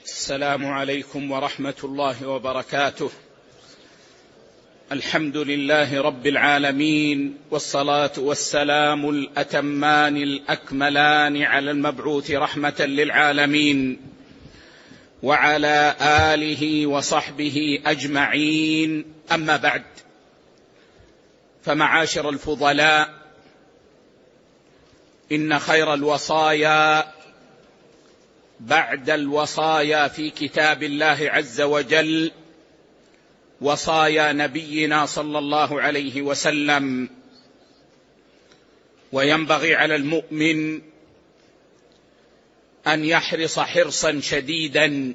السلام عليكم ورحمة الله وبركاته. الحمد لله رب العالمين، والصلاة والسلام الأتمان الأكملان على المبعوث رحمة للعالمين وعلى آله وصحبه أجمعين. أما بعد، فمعاشر الفضلاء، إن خير الوصايا بعد الوصايا في كتاب الله عز وجل وصايا نبينا صلى الله عليه وسلم، وينبغي على المؤمن أن يحرص حرصا شديدا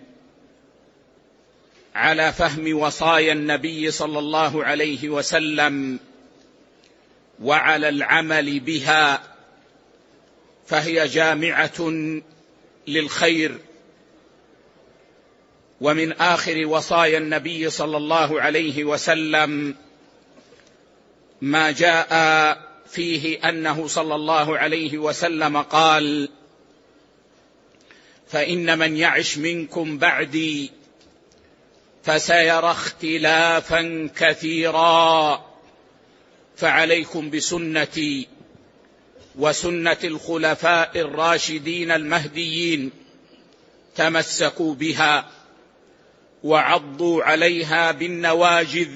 على فهم وصايا النبي صلى الله عليه وسلم وعلى العمل بها، فهي جامعة للخير. ومن آخر وصايا النبي صلى الله عليه وسلم ما جاء فيه أنه صلى الله عليه وسلم قال: فإن من يعش منكم بعدي فسيرى اختلافا كثيرا، فعليكم بسنتي وسنة الخلفاء الراشدين المهديين، تمسكوا بها وعضوا عليها بالنواجذ،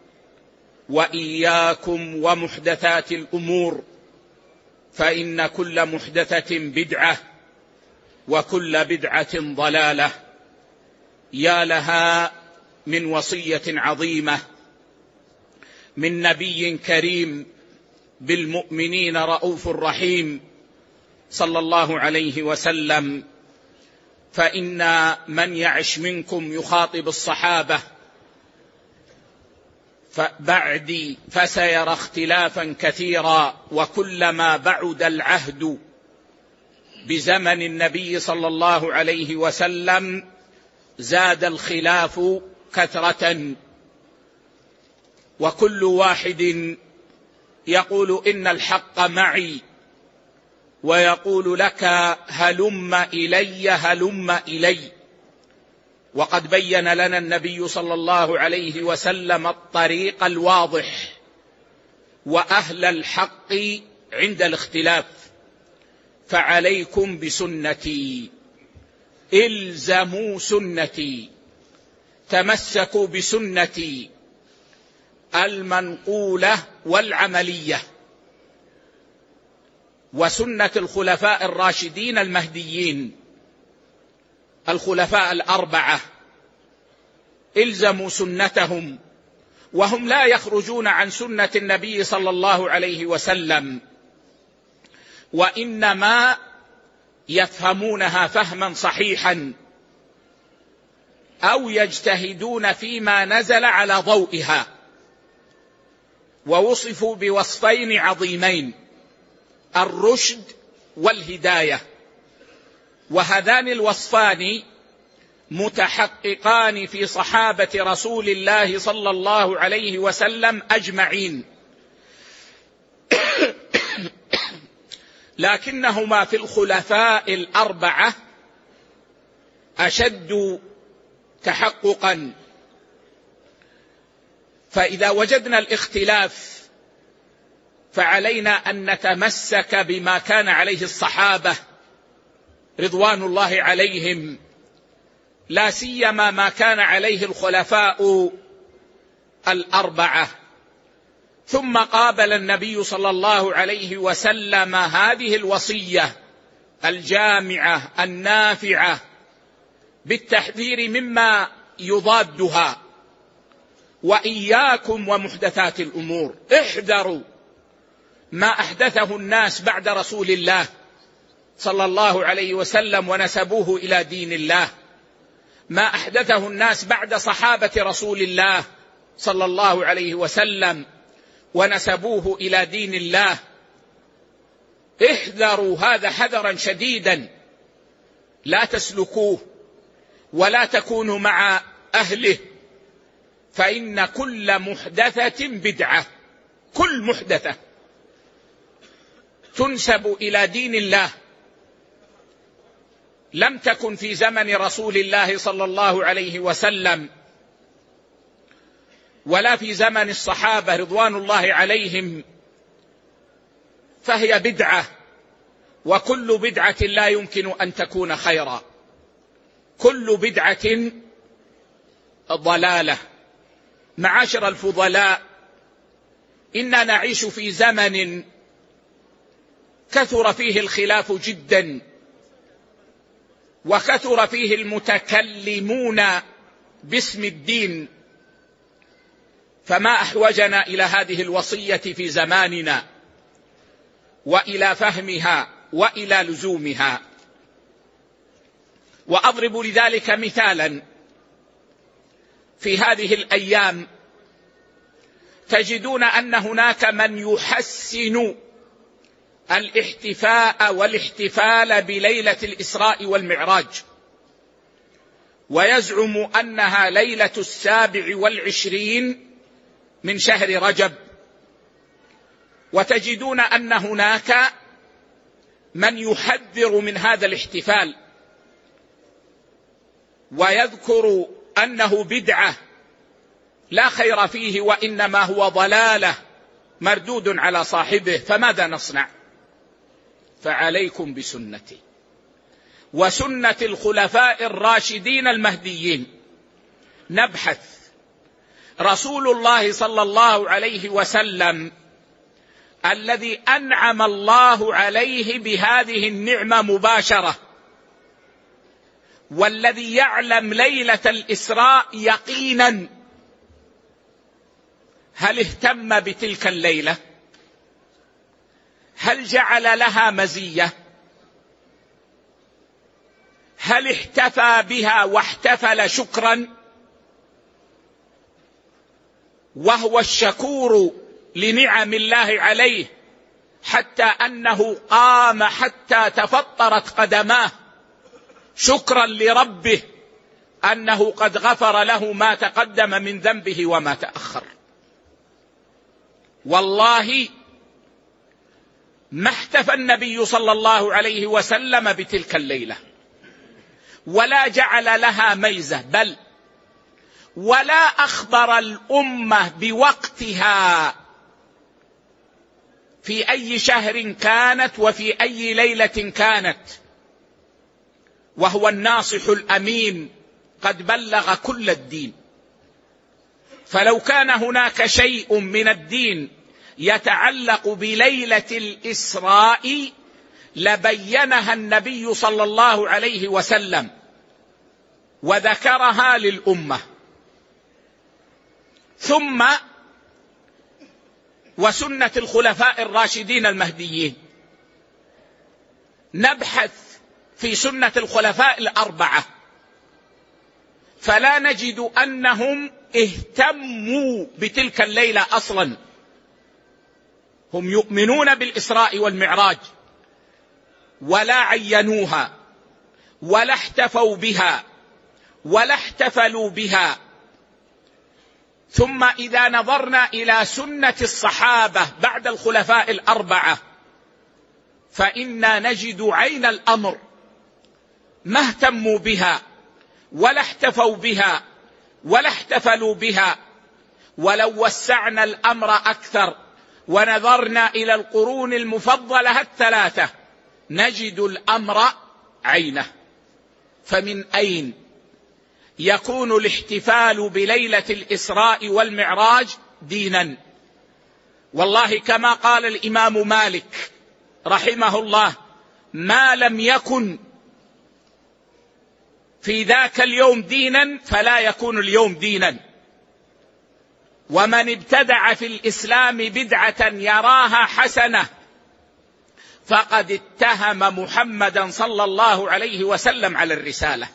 وإياكم ومحدثات الأمور، فإن كل محدثة بدعة وكل بدعة ضلالة. يا لها من وصية عظيمة من نبي كريم بالمؤمنين رؤوف رحيم صلى الله عليه وسلم. فإن من يعش منكم، يخاطب الصحابة، بعدي فسيرى اختلافا كثيرا، وكلما بعد العهد بزمن النبي صلى الله عليه وسلم زاد الخلاف كثرة، وكل واحد يقول إن الحق معي، ويقول لك هلم إلي هلم إلي. وقد بين لنا النبي صلى الله عليه وسلم الطريق الواضح وأهل الحق عند الاختلاف. فعليكم بسنتي، الزموا سنتي، تمسكوا بسنتي المنقولة والعملية، وسنة الخلفاء الراشدين المهديين، الخلفاء الأربعة، الزموا سنتهم، وهم لا يخرجون عن سنة النبي صلى الله عليه وسلم، وإنما يفهمونها فهما صحيحا أو يجتهدون فيما نزل على ضوئها. ووصفوا بوصفين عظيمين: الرشد والهداية، وهذان الوصفان متحققان في صحابة رسول الله صلى الله عليه وسلم أجمعين، لكنهما في الخلفاء الأربعة أشد تحققا. فإذا وجدنا الاختلاف فعلينا أن نتمسك بما كان عليه الصحابة رضوان الله عليهم، لا سيما ما كان عليه الخلفاء الأربعة. ثم قابل النبي صلى الله عليه وسلم هذه الوصية الجامعة النافعة بالتحذير مما يضادها: وإياكم ومحدثات الأمور، احذروا ما أحدثه الناس بعد رسول الله صلى الله عليه وسلم ونسبوه إلى دين الله، ما أحدثه الناس بعد صحابة رسول الله صلى الله عليه وسلم ونسبوه إلى دين الله. احذروا هذا حذرا شديدا، لا تسلكوه ولا تكونوا مع أهله، فإن كل محدثة بدعة، كل محدثة تنسب إلى دين الله لم تكن في زمن رسول الله صلى الله عليه وسلم ولا في زمن الصحابة رضوان الله عليهم، فهي بدعة، وكل بدعة لا يمكن أن تكون خيرا، كل بدعة ضلالة. معاشر الفضلاء، إننا نعيش في زمن كثر فيه الخلاف جدا، وكثر فيه المتكلمون باسم الدين، فما أحوجنا إلى هذه الوصية في زماننا وإلى فهمها وإلى لزومها. وأضرب لذلك مثالا: في هذه الأيام تجدون أن هناك من يحسن الاحتفاء والاحتفال بليلة الإسراء والمعراج، ويزعم أنها ليلة 27 من شهر رجب. وتجدون أن هناك من يحذر من هذا الاحتفال ويذكر أنه بدعة لا خير فيه، وإنما هو ضلالة مردود على صاحبه. فماذا نصنع؟ فعليكم بسنتي وسنة الخلفاء الراشدين المهديين. نبحث. رسول الله صلى الله عليه وسلم الذي أنعم الله عليه بهذه النعمة مباشرة، والذي يعلم ليلة الإسراء يقينا، هل اهتم بتلك الليلة؟ هل جعل لها مزية؟ هل احتفى بها واحتفل شكرا؟ وهو الشكور لنعم الله عليه، حتى أنه قام حتى تفطرت قدماه شكرا لربه أنه قد غفر له ما تقدم من ذنبه وما تأخر. والله ما احتفى النبي صلى الله عليه وسلم بتلك الليلة، ولا جعل لها ميزة، بل ولا أخبر الأمة بوقتها في أي شهر كانت وفي أي ليلة كانت، وهو الناصح الأمين قد بلغ كل الدين. فلو كان هناك شيء من الدين يتعلق بليلة الإسراء لبينها النبي صلى الله عليه وسلم وذكرها للأمة. ثم وسنة الخلفاء الراشدين المهديين. نبحث في سنة الخلفاء الأربعة فلا نجد أنهم اهتموا بتلك الليلة أصلا. هم يؤمنون بالإسراء والمعراج ولا عينوها ولا احتفوا بها ولا احتفلوا بها. ثم إذا نظرنا إلى سنة الصحابة بعد الخلفاء الأربعة فإنا نجد عين الأمر، ما اهتموا بها ولا احتفوا بها ولا احتفلوا بها. ولو وسعنا الأمر أكثر ونظرنا إلى القرون المفضلة الثلاثة نجد الأمر عينه. فمن أين يكون الاحتفال بليلة الإسراء والمعراج دينا؟ والله كما قال الإمام مالك رحمه الله: ما لم يكن في ذاك اليوم دينا فلا يكون اليوم دينا. ومن ابتدع في الإسلام بدعة يراها حسنة فقد اتهم محمدا صلى الله عليه وسلم على الرسالة.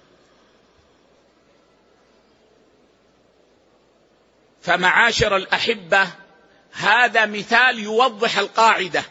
فمعاشر الأحبة، هذا مثال يوضح القاعدة،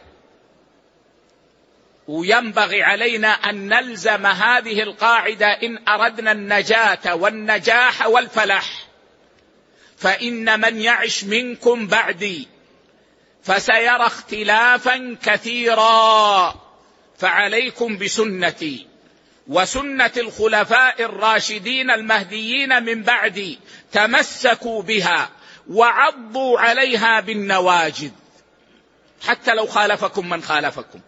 وينبغي علينا أن نلزم هذه القاعدة إن أردنا النجاة والنجاح والفلاح. فإن من يعش منكم بعدي فسيرى اختلافا كثيرا، فعليكم بسنتي وسنة الخلفاء الراشدين المهديين من بعدي تمسكوا بها وعضوا عليها بالنواجذ حتى لو خالفكم من خالفكم.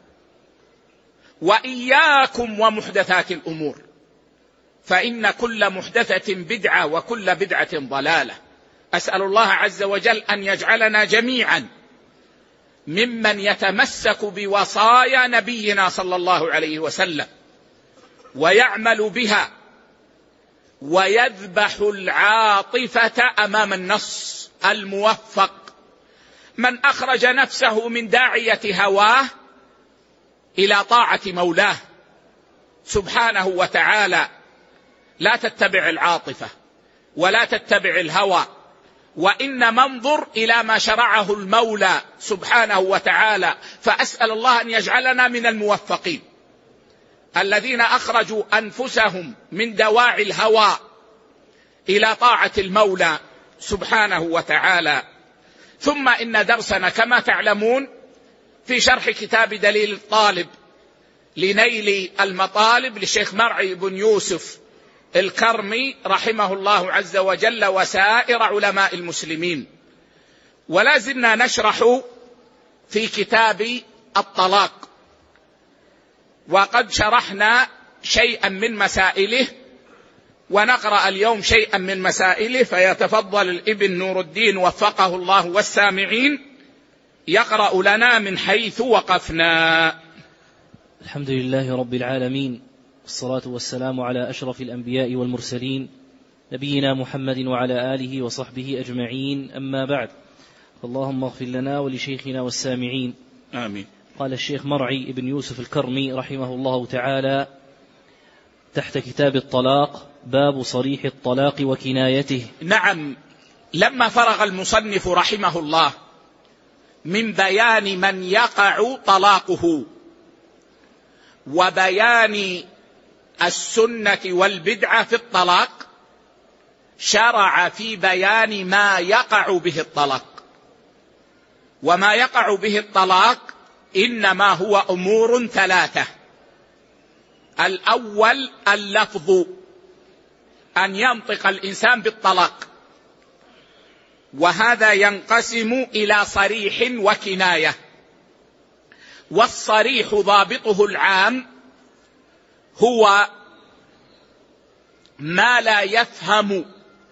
وإياكم ومحدثات الأمور، فإن كل محدثة بدعة وكل بدعة ضلالة. أسأل الله عز وجل أن يجعلنا جميعا ممن يتمسك بوصايا نبينا صلى الله عليه وسلم ويعمل بها ويذبح العاطفة أمام النص الموفق. من أخرج نفسه من داعية هواه إلى طاعة مولاه سبحانه وتعالى، لا تتبع العاطفة ولا تتبع الهوى، وإنما انظر إلى ما شرعه المولى سبحانه وتعالى. فأسأل الله أن يجعلنا من الموفقين الذين أخرجوا أنفسهم من دواعي الهوى إلى طاعة المولى سبحانه وتعالى. ثم إن درسنا كما تعلمون في شرح كتاب دليل الطالب لنيل المطالب للشيخ مرعي بن يوسف الكرمي رحمه الله عز وجل وسائر علماء المسلمين. ولا زلنا نشرح في كتاب الطلاق، وقد شرحنا شيئا من مسائله، ونقرأ اليوم شيئا من مسائله. فيتفضل الابن نور الدين وفقه الله والسامعين يقرأ لنا من حيث وقفنا. الحمد لله رب العالمين، والصلاة والسلام على أشرف الأنبياء والمرسلين نبينا محمد وعلى آله وصحبه أجمعين، أما بعد. اللهم اغفر لنا ولشيخنا والسامعين، آمين. قال الشيخ مرعي بن يوسف الكرمي رحمه الله تعالى تحت كتاب الطلاق: باب صريح الطلاق وكنايته. نعم، لما فرغ المصنف رحمه الله من بيان من يقع طلاقه وبيان السنة والبدعة في الطلاق، شرع في بيان ما يقع به الطلاق. وما يقع به الطلاق إنما هو أمور ثلاثة. الأول اللفظ، أن ينطق الإنسان بالطلاق، وهذا ينقسم إلى صريح وكناية. والصريح ضابطه العام هو ما لا يفهم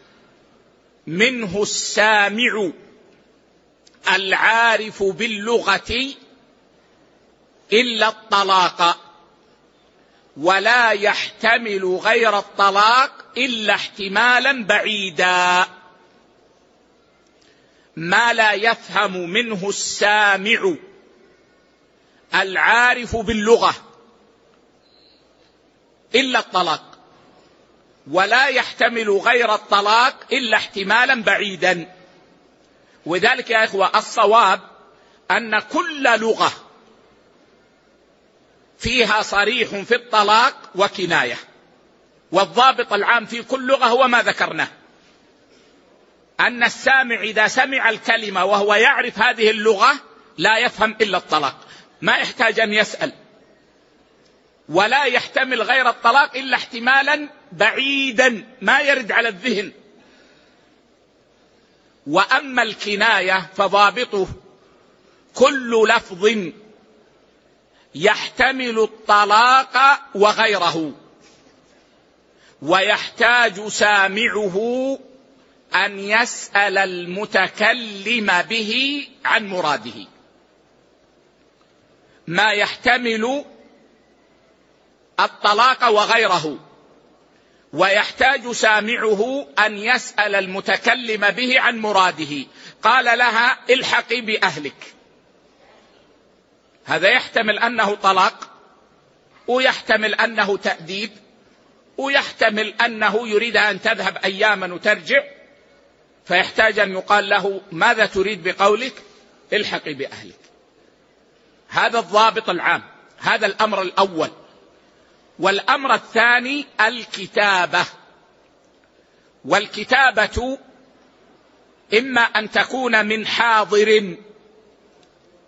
منه السامع العارف باللغة إلا الطلاق، ولا يحتمل غير الطلاق إلا احتمالا بعيدا. ما لا يفهم منه السامع العارف باللغة إلا الطلاق، ولا يحتمل غير الطلاق إلا احتمالا بعيدا. وذلك يا إخوة الصواب أن كل لغة فيها صريح في الطلاق وكناية، والضابط العام في كل لغة هو ما ذكرناه، أن السامع إذا سمع الكلمة وهو يعرف هذه اللغة لا يفهم إلا الطلاق، ما يحتاج أن يسأل، ولا يحتمل غير الطلاق إلا احتمالا بعيدا ما يرد على الذهن. وأما الكناية فضابطه كل لفظ يحتمل الطلاق وغيره، ويحتاج سامعه أن يسأل المتكلم به عن مراده. ما يحتمل الطلاق وغيره، ويحتاج سامعه أن يسأل المتكلم به عن مراده. قال لها: الحقي بأهلك، هذا يحتمل أنه طلاق، ويحتمل أنه تأديب، ويحتمل أنه يريد أن تذهب أياما وترجع، فيحتاج أن يقال له: ماذا تريد بقولك الحقي بأهلك؟ هذا الضابط العام، هذا الأمر الأول. والأمر الثاني الكتابة. والكتابة إما أن تكون من حاضر،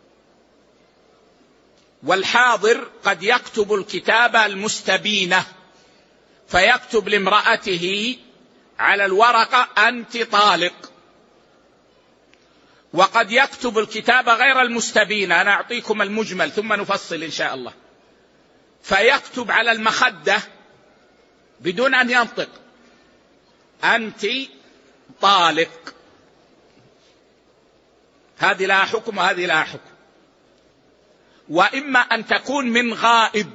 والحاضر قد يكتب الكتابة المستبينة فيكتب لامرأته على الورقة أنت طالق، وقد يكتب الكتابة غير المستبينة، أنا أعطيكم المجمل ثم نفصل إن شاء الله، فيكتب على المخدة بدون أن ينطق أنت طالق، هذه لها حكم وهذه لها حكم. وإما أن تكون من غائب،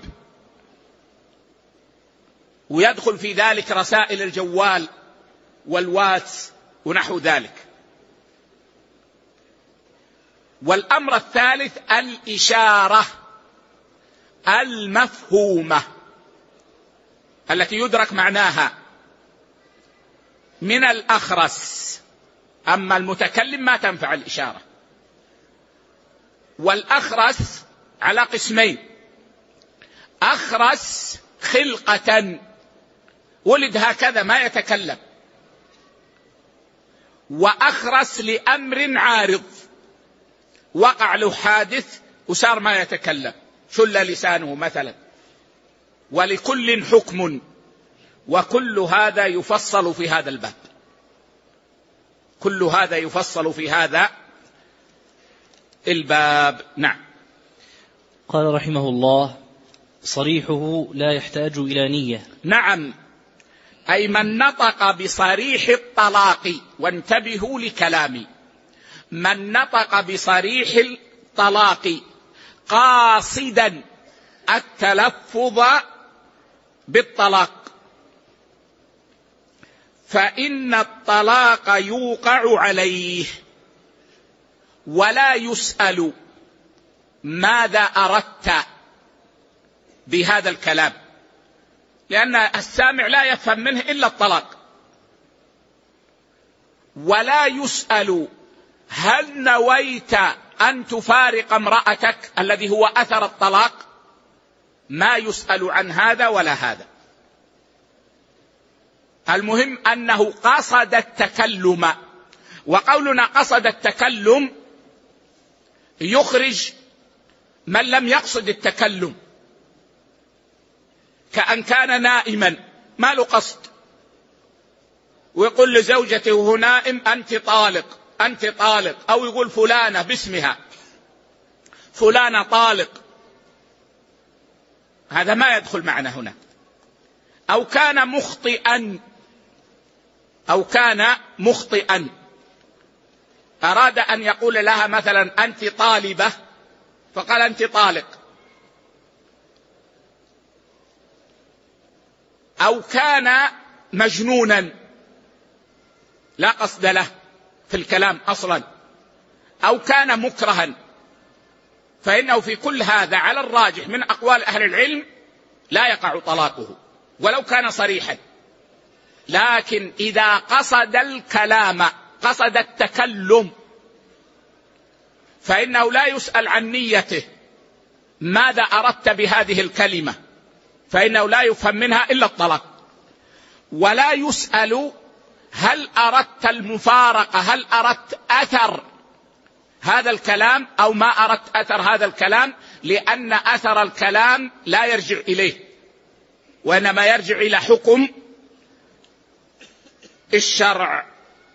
ويدخل في ذلك رسائل الجوال والواتس ونحو ذلك. والأمر الثالث الإشارة المفهومة التي يدرك معناها من الأخرس، أما المتكلم ما تنفع الإشارة. والأخرس على قسمين: أخرس خلقة ولد هكذا ما يتكلم، وأخرس لأمر عارض وقع له حادث وصار ما يتكلم، شل لسانه مثلا. ولكل حكم، وكل هذا يفصل في هذا الباب، كل هذا يفصل في هذا الباب. نعم. قال رحمه الله: صريحه لا يحتاج إلى نية. نعم، أي من نطق بصريح الطلاق، وانتبهوا لكلامي، من نطق بصريح الطلاق قاصدا التلفظ بالطلاق، فإن الطلاق يوقع عليه ولا يسأل ماذا أردت بهذا الكلام، لأن السامع لا يفهم منه إلا الطلاق. ولا يسأل هل نويت أن تفارق امرأتك الذي هو أثر الطلاق، ما يسأل عن هذا ولا هذا. المهم أنه قصد التكلم، وقولنا قصد التكلم يخرج من لم يقصد التكلم، كأن كان نائما ما له قصد ويقول لزوجته وهو نائم أنت طالق أنت طالق، أو يقول فلانة باسمها فلانة طالق، هذا ما يدخل معنا هنا. أو كان مخطئا أراد أن يقول لها مثلا أنت طالبة فقال أنت طالق. أو كان مجنونا لا قصد له في الكلام أصلا، أو كان مكرها، فإنه في كل هذا على الراجح من أقوال أهل العلم لا يقع طلاقه ولو كان صريحا. لكن إذا قصد الكلام، قصد التكلم، فإنه لا يسأل عن نيته ماذا أردت بهذه الكلمة، فإنه لا يفهم منها إلا الطلاق. ولا يسأل هل أردت المفارقة، هل أردت أثر هذا الكلام أو ما أردت أثر هذا الكلام، لأن أثر الكلام لا يرجع إليه، وإنما يرجع إلى حكم الشرع.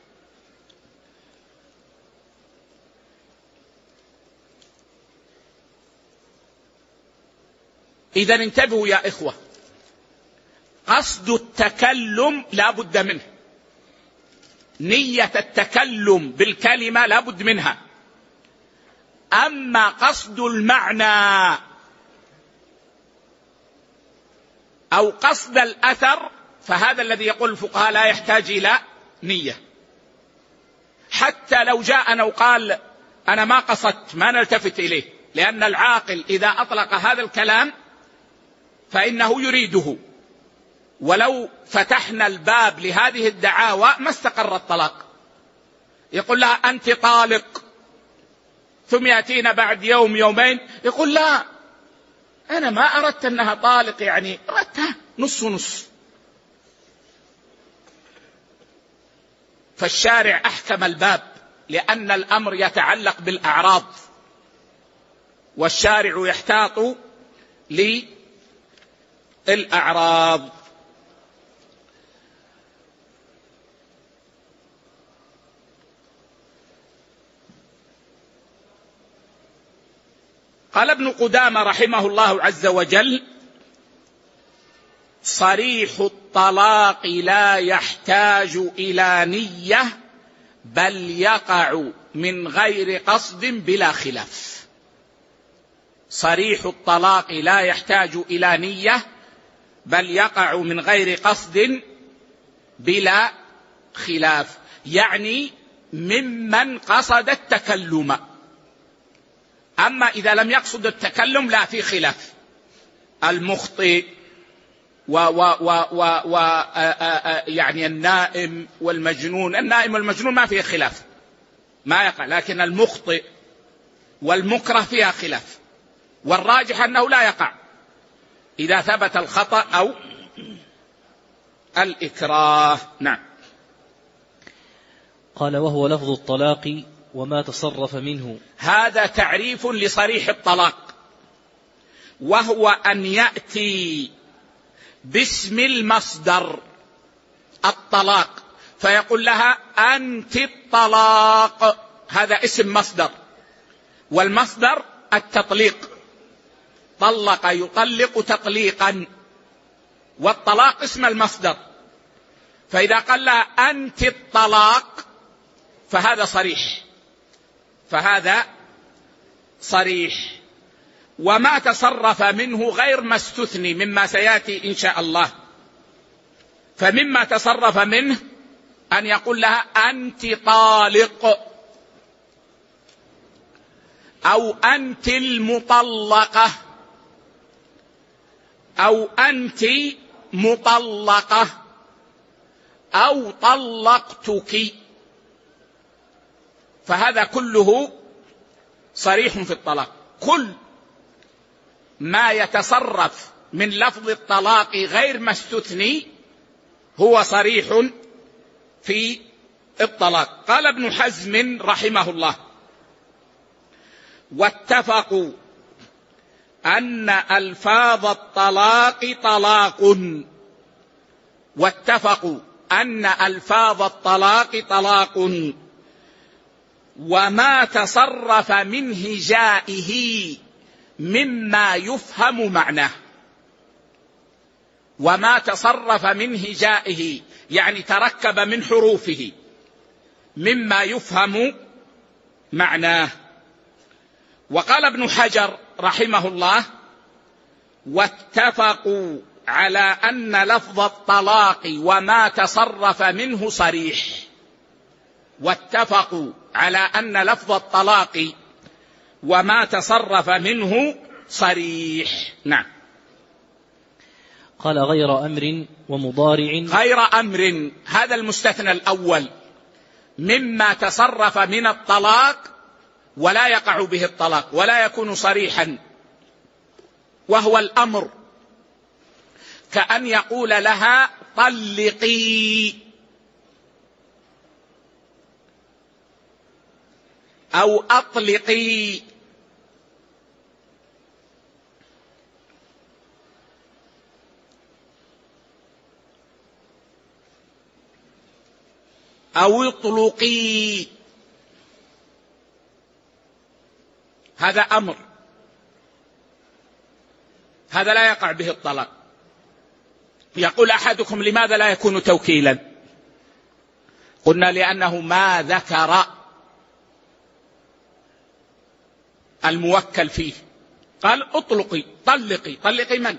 إذن انتبهوا يا إخوة، قصد التكلم لا بد منه، نية التكلم بالكلمة لا بد منها. أما قصد المعنى أو قصد الأثر فهذا الذي يقول الفقهاء لا يحتاج إلى نية. حتى لو جاءنا وقال أنا ما قصدت ما نلتفت إليه، لأن العاقل إذا أطلق هذا الكلام فإنه يريده. ولو فتحنا الباب لهذه الدعاوى ما استقر الطلاق. يقول لها أنت طالق، ثم يأتينا بعد يوم يومين يقول لا أنا ما أردت أنها طالق، يعني أردتها نص ونص. فالشارع أحكم الباب لأن الأمر يتعلق بالأعراض، والشارع يحتاط للأعراض. قال ابن قدامة رحمه الله عز وجل: صريح الطلاق لا يحتاج إلى نية بل يقع من غير قصد بلا خلاف. صريح الطلاق لا يحتاج إلى نية بل يقع من غير قصد بلا خلاف، يعني ممن قصد التكلم. أما إذا لم يقصد التكلم لا، في خلاف. المخطئ يعني النائم والمجنون، النائم والمجنون ما فيه خلاف، ما يقع، لكن المخطئ والمكره فيها خلاف، والراجح أنه لا يقع إذا ثبت الخطأ أو الإكراه. نعم. قال: وهو لفظ الطلاق وما تصرف منه. هذا تعريف لصريح الطلاق، وهو أن يأتي باسم المصدر الطلاق فيقول لها أنت الطلاق، هذا اسم مصدر، والمصدر التطليق، طلق يطلق تطليقا، والطلاق اسم المصدر. فإذا قال لها أنت الطلاق فهذا صريح، فهذا صريح. وما تصرف منه غير ما استثني مما سيأتي إن شاء الله. فمما تصرف منه أن يقول لها أنت طالق، أو أنت المطلقة، أو أنت مطلقة، أو طلقتك، فهذا كله صريح في الطلاق. كل ما يتصرف من لفظ الطلاق غير ما استثني هو صريح في الطلاق. قال ابن حزم رحمه الله: واتفقوا أن ألفاظ الطلاق طلاق، واتفقوا أن ألفاظ الطلاق طلاق، وما تصرف من هجائه مما يفهم معناه. وما تصرف من هجائه يعني تركب من حروفه مما يفهم معناه. وقال ابن حجر رحمه الله: واتفقوا على أن لفظ الطلاق وما تصرف منه صريح. واتفقوا على أن لفظ الطلاق وما تصرف منه صريح. نعم. قال: غير أمر ومضارع. غير أمر، هذا المستثنى الأول مما تصرف من الطلاق ولا يقع به الطلاق ولا يكون صريحا، وهو الأمر، كأن يقول لها طلقي، أو أطلقي، أو اطلقي، هذا أمر، هذا لا يقع به الطلاق. يقول أحدكم: لماذا لا يكون توكيلا؟ قلنا: لأنه ما ذكر الموكل فيه. قال: اطلقي، طلقي، طلقي من؟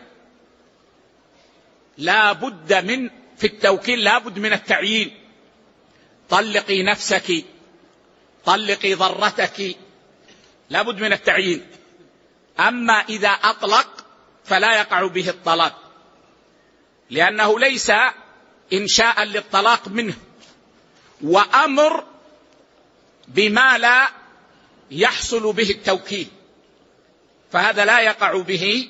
لا بد من، في التوكيل لا بد من التعيين، طلقي نفسك، طلقي ضرتك، لا بد من التعيين. أما إذا أطلق فلا يقع به الطلاق، لأنه ليس إنشاء للطلاق منه، وأمر بما لا يحصل به التوكيل، فهذا لا يقع به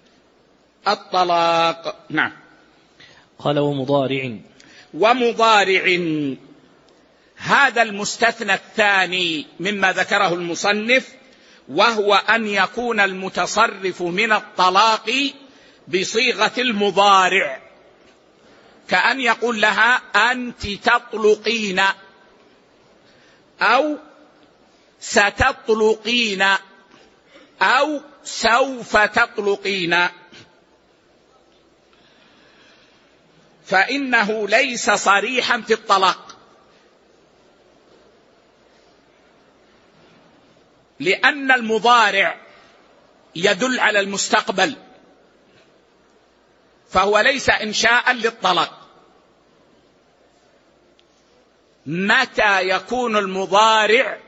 الطلاق. نعم. قال: ومضارع. ومضارع، هذا المستثنى الثاني مما ذكره المصنف، وهو أن يكون المتصرف من الطلاق بصيغة المضارع، كأن يقول لها أنت تطلقين، أو ستطلقين، أو سوف تطلقين، فإنه ليس صريحا في الطلاق، لأن المضارع يدل على المستقبل، فهو ليس إنشاء للطلاق. متى يكون المضارع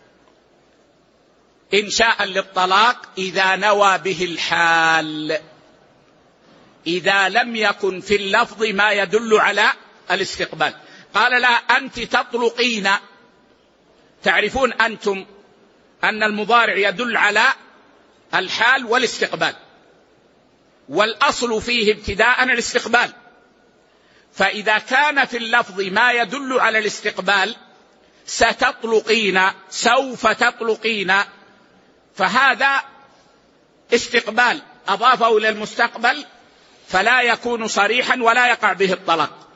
إنشاء للطلاق؟ إذا نوى به الحال، إذا لم يكن في اللفظ ما يدل على الاستقبال. قال لا أنت تطلقين، تعرفون أنتم أن المضارع يدل على الحال والاستقبال، والأصل فيه ابتداء الاستقبال، فإذا كان في اللفظ ما يدل على الاستقبال ستطلقين، سوف تطلقين، فهذا استقبال أضافه إلى المستقبل فلا يكون صريحا ولا يقع به الطلاق.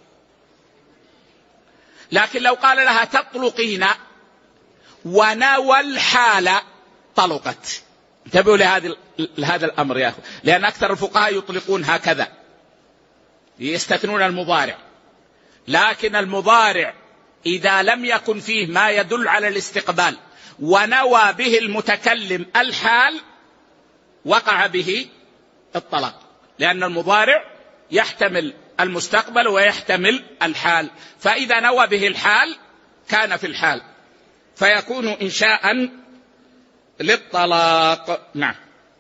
لكن لو قال لها تطلقين ونوى الحال طلقت. انتبهوا لهذا الأمر يا أخو، لأن أكثر الفقهاء يطلقون هكذا، يستثنون المضارع، لكن المضارع إذا لم يكن فيه ما يدل على الاستقبال ونوى به المتكلم الحال وقع به الطلاق، لأن المضارع يحتمل المستقبل ويحتمل الحال، فإذا نوى به الحال كان في الحال فيكون إنشاء للطلاق. نعم.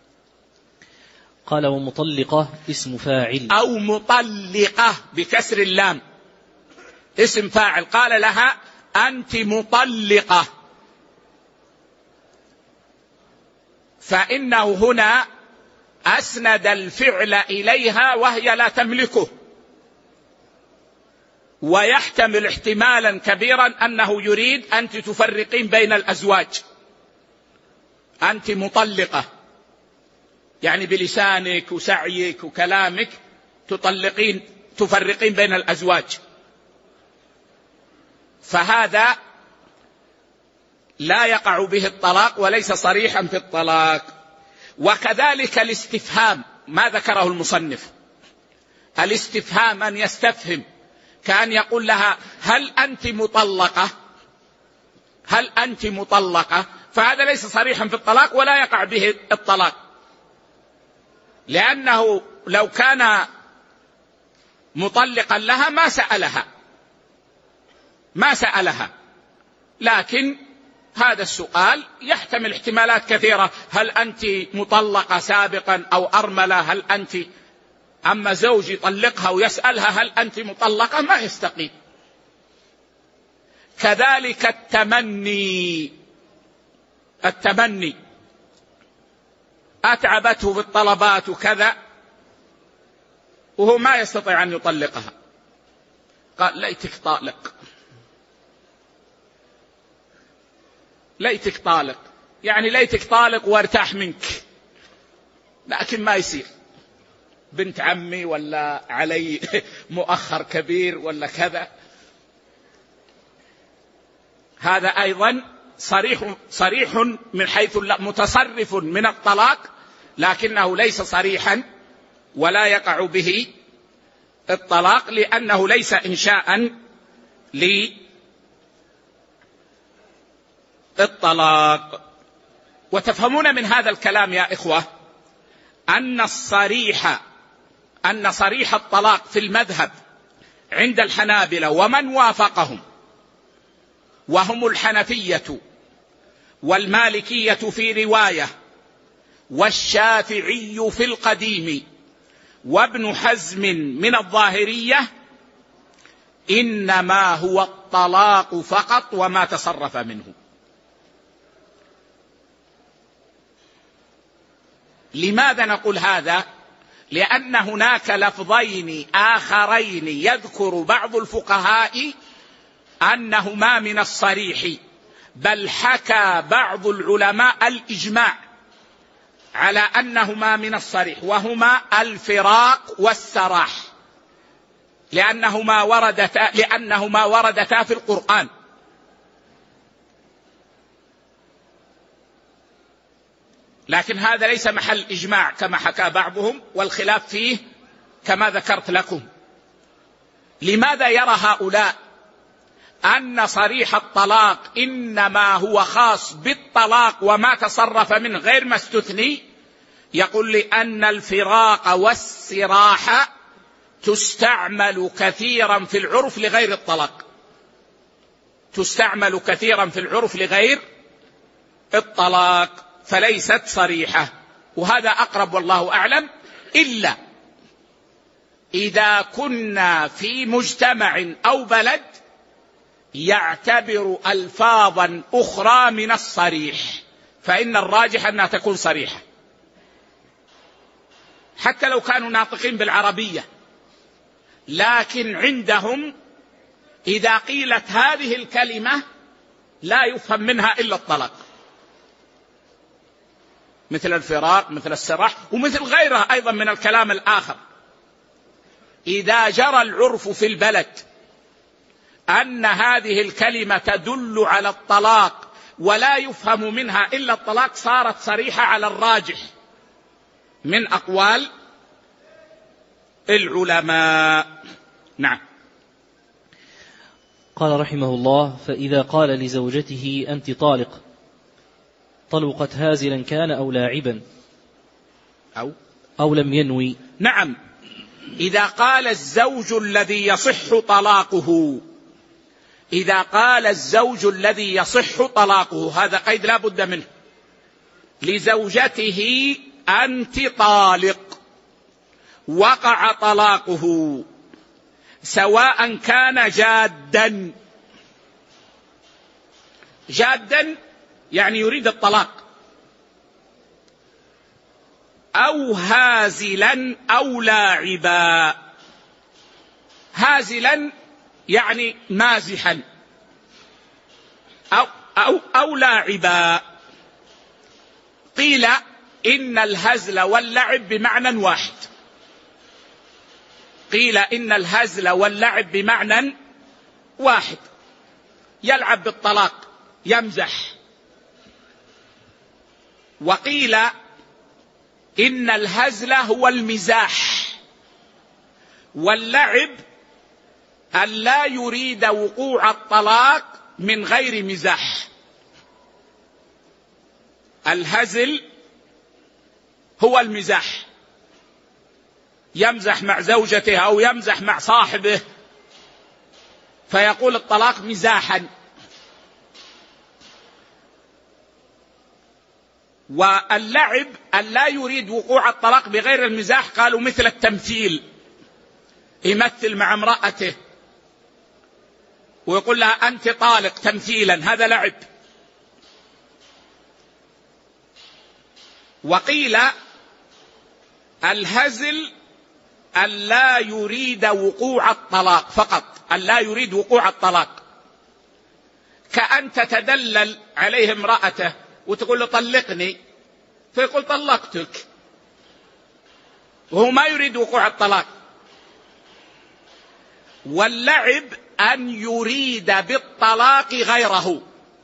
قال ومطلقة اسم فاعل، أو مطلقة بكسر اللام اسم فاعل، قال لها أنت مطلقة، فإنه هنا أسند الفعل إليها وهي لا تملكه، ويحتمل احتمالا كبيرا أنه يريد أنت تفرقين بين الأزواج، أنت مطلقة، يعني بلسانك وسعيك وكلامك تفرقين بين الأزواج، فهذا لا يقع به الطلاق وليس صريحا في الطلاق. وكذلك الاستفهام ما ذكره المصنف، الاستفهام أن يستفهم، كان يقول لها هل أنت مطلقة، هل أنت مطلقة، فهذا ليس صريحا في الطلاق ولا يقع به الطلاق، لأنه لو كان مطلقا لها ما سألها، لكن هذا السؤال يحتمل احتمالات كثيرة، هل أنت مطلقة سابقا أو أرملة، هل أنت، أما زوج يطلقها ويسألها هل أنت مطلقة ما يستقيم. كذلك التمني أتعبته بالطلبات وكذا وهو ما يستطيع أن يطلقها، قال ليتك طالق، يعني ليتك طالق وارتاح منك، لكن ما يصير، بنت عمي ولا علي مؤخر كبير ولا كذا. هذا أيضا صريح من حيث متصرف من الطلاق، لكنه ليس صريحا ولا يقع به الطلاق، لأنه ليس إنشاء للطلاق. وتفهمون من هذا الكلام يا إخوة أن صريح الطلاق في المذهب عند الحنابلة ومن وافقهم، وهم الحنفية والمالكية في رواية، والشافعي في القديم، وابن حزم من الظاهرية، إنما هو الطلاق فقط وما تصرف منه. لماذا نقول هذا؟ لأن هناك لفظين آخرين يذكر بعض الفقهاء أنهما من الصريح، بل حكى بعض العلماء الإجماع على أنهما من الصريح، وهما الفراق والسراح، لأنهما وردتا في القرآن. لكن هذا ليس محل إجماع كما حكى بعضهم، والخلاف فيه كما ذكرت لكم. لماذا يرى هؤلاء أن صريح الطلاق إنما هو خاص بالطلاق وما تصرف منه غير ما استثني؟ يقول لأن الفراق والسراح تستعمل كثيرا في العرف لغير الطلاق، تستعمل كثيرا في العرف لغير الطلاق، فليست صريحة. وهذا أقرب والله أعلم، إلا إذا كنا في مجتمع أو بلد يعتبر ألفاظا أخرى من الصريح، فإن الراجح أنها تكون صريحة، حتى لو كانوا ناطقين بالعربية، لكن عندهم إذا قيلت هذه الكلمة لا يفهم منها إلا الطلاق، مثل الفراق، مثل السراح، ومثل غيرها أيضا من الكلام الآخر. إذا جرى العرف في البلد أن هذه الكلمة تدل على الطلاق ولا يفهم منها إلا الطلاق، صارت صريحة على الراجح من أقوال العلماء. نعم. قال رحمه الله: فإذا قال لزوجته أنت طالق، طلقت هازلا كان أو لاعبا أو لم ينوي. نعم، إذا قال الزوج الذي يصح طلاقه، إذا قال الزوج الذي يصح طلاقه، هذا قيد لا بد منه، لزوجته أنت طالق، وقع طلاقه، سواء كان جادا، جادا يعني يريد الطلاق، أو هازلا أو لاعبا. هازلا يعني مازحا، أو لاعبا. قيل إن الهزل واللعب بمعنى واحد، قيل إن الهزل واللعب بمعنى واحد، يلعب بالطلاق، يمزح. وقيل إن الهزل هو المزاح، واللعب أن لا يريد وقوع الطلاق من غير مزاح. الهزل هو المزاح، يمزح مع زوجته أو يمزح مع صاحبه فيقول الطلاق مزاحا. واللعب أن لا يريد وقوع الطلاق بغير المزاح، قالوا مثل التمثيل، يمثل مع امرأته ويقول لها أنت طالق تمثيلا، هذا لعب. وقيل الهزل أن لا يريد وقوع الطلاق فقط، أن لا يريد وقوع الطلاق، كأن تتدلل عليه امرأته وتقول له طلقني، فيقول طلقتك، وهو ما يريد وقوع الطلاق. واللعب أن يريد بالطلاق غيره،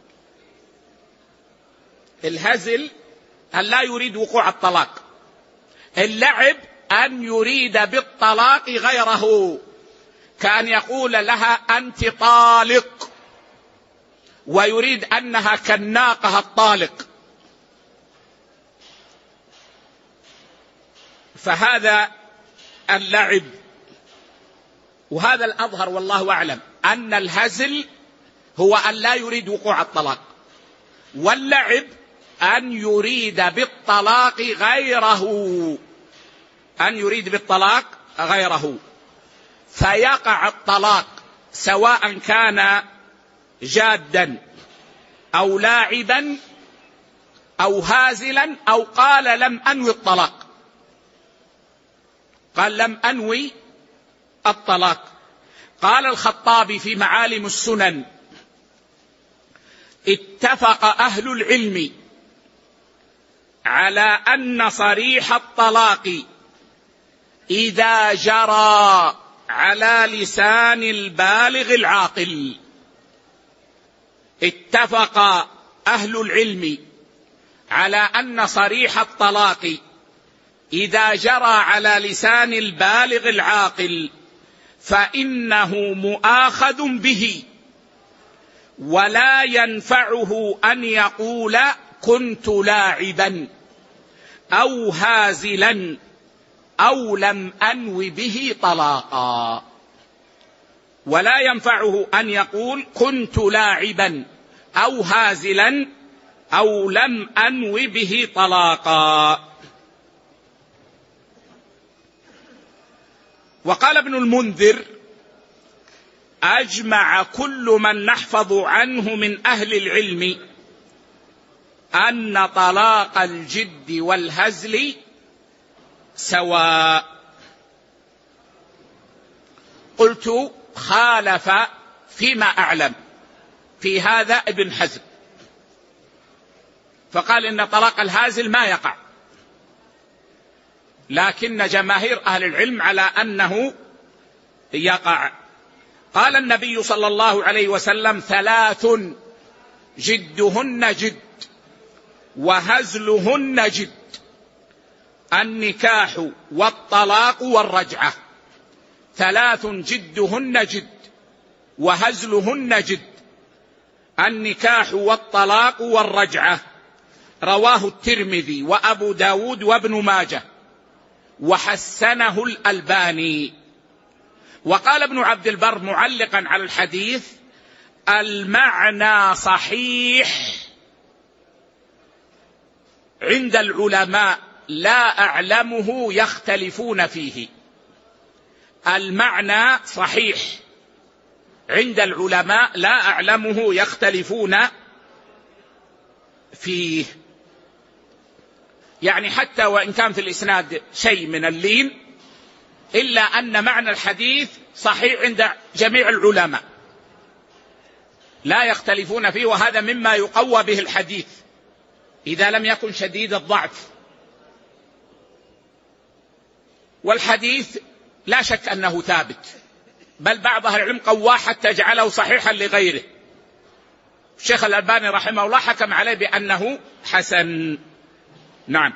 الهزل أن لا يريد وقوع الطلاق، اللعب أن يريد بالطلاق غيره، كأن يقول لها أنت طالق ويريد أنها كالناقة الطالق. فهذا اللعب. وهذا الأظهر والله أعلم، أن الهزل هو أن لا يريد وقوع الطلاق، واللعب أن يريد بالطلاق غيره، أن يريد بالطلاق غيره، فيقع الطلاق سواء كان جادا أو لاعبا أو هازلا أو قال لم أنوي الطلاق، قال لم أنوي الطلاق. قال الخطابي في معالم السنن: اتفق أهل العلم على أن صريح الطلاق إذا جرى على لسان البالغ العاقل. اتفق أهل العلم على أن صريح الطلاق إذا جرى على لسان البالغ العاقل فإنه مؤاخذ به، ولا ينفعه أن يقول كنت لاعبا أو هازلا أو لم أنو به طلاقا. ولا ينفعه أن يقول كنت لاعبا أو هازلا أو لم أنو به طلاقا. وقال ابن المنذر: أجمع كل من نحفظ عنه من أهل العلم أن طلاق الجد والهزل سواء. قلت: خالف فيما أعلم في هذا ابن حزم، فقال إن طلاق الهازل ما يقع، لكن جماهير أهل العلم على أنه يقع. قال النبي صلى الله عليه وسلم: 3 جدهن جد وهزلهن جد: النكاح والطلاق والرجعة. 3 جدهن جد وهزلهن جد: النكاح والطلاق والرجعة. رواه الترمذي وأبو داود وابن ماجه وحسنه الألباني. وقال ابن عبد البر معلقا على الحديث: المعنى صحيح عند العلماء لا أعلمه يختلفون فيه. المعنى صحيح عند العلماء لا أعلمه يختلفون فيه. يعني حتى وإن كان في الإسناد شيء من اللين، إلا أن معنى الحديث صحيح عند جميع العلماء لا يختلفون فيه، وهذا مما يقوى به الحديث إذا لم يكن شديد الضعف. والحديث لا شك أنه ثابت، بل بعض أهل العلم قواه حتى جعله صحيحا لغيره. الشيخ الألباني رحمه الله حكم عليه بأنه حسن. نعم.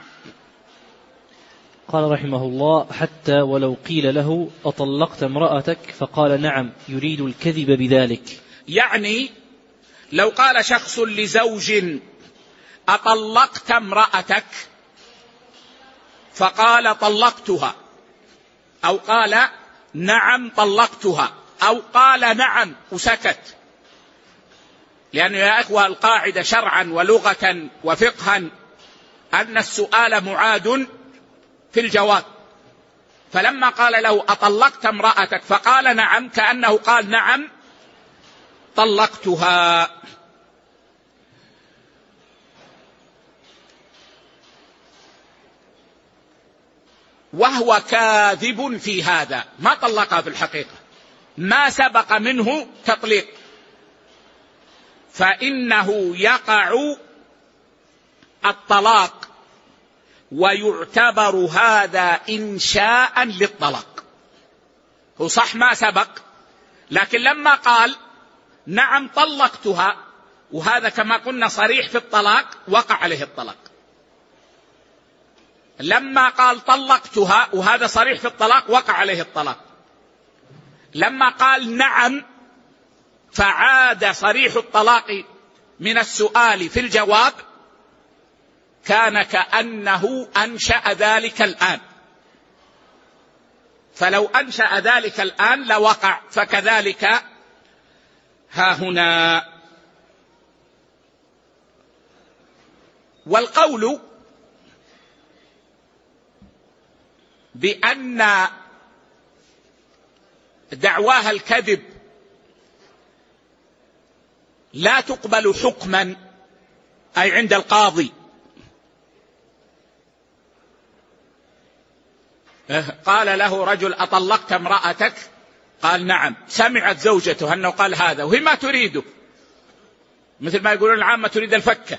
قال رحمه الله: حتى ولو قيل له أطلقت امرأتك فقال نعم، يريد الكذب بذلك. يعني لو قال شخص لزوج: أطلقت امرأتك، فقال طلقتها، أو قال نعم طلقتها، أو قال نعم وسكت، لأنه يا إخوة القاعدة شرعا ولغة وفقها أن السؤال معاد في الجواب. فلما قال له أطلقت امرأتك فقال نعم، كأنه قال نعم طلقتها. وهو كاذب في هذا، ما طلقها في الحقيقة، ما سبق منه تطليق، فإنه يقع الطلاق ويعتبر هذا إنشاء للطلاق. هو صح ما سبق، لكن لما قال نعم طلقتها، وهذا كما قلنا صريح في الطلاق، وقع عليه الطلاق. لما قال طلقتها، وهذا صريح في الطلاق، وقع عليه الطلاق. لما قال نعم فعاد صريح الطلاق من السؤال في الجواب، كان كأنه أنشأ ذلك الآن. فلو أنشأ ذلك الآن لوقع، فكذلك ها هنا. والقول بأن دعواها الكذب لا تقبل حكما، أي عند القاضي، قال له رجل أطلقت امرأتك؟ قال نعم. سمعت زوجته أنه قال هذا وهي ما تريده، مثل ما يقولون العامة تريد الفكة،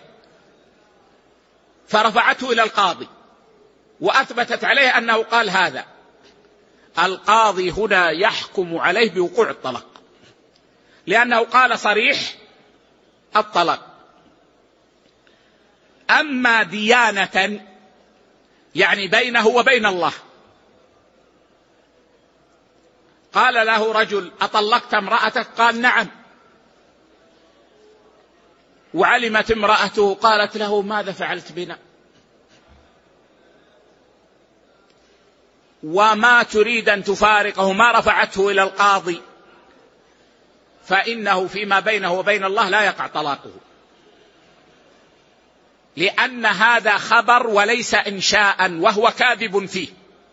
فرفعته إلى القاضي وأثبتت عليه أنه قال هذا. القاضي هنا يحكم عليه بوقوع الطلاق، لأنه قال صريح الطلاق. أما ديانة يعني بينه وبين الله، قال له رجل: أطلقت امرأتك؟ قال: نعم. وعلمت امرأته قالت له: ماذا فعلت بنا؟ وما تريد أن تفارقه، ما رفعته إلى القاضي، فإنه فيما بينه وبين الله لا يقع طلاقه، لأن هذا خبر وليس إنشاء، وهو كاذب فيه.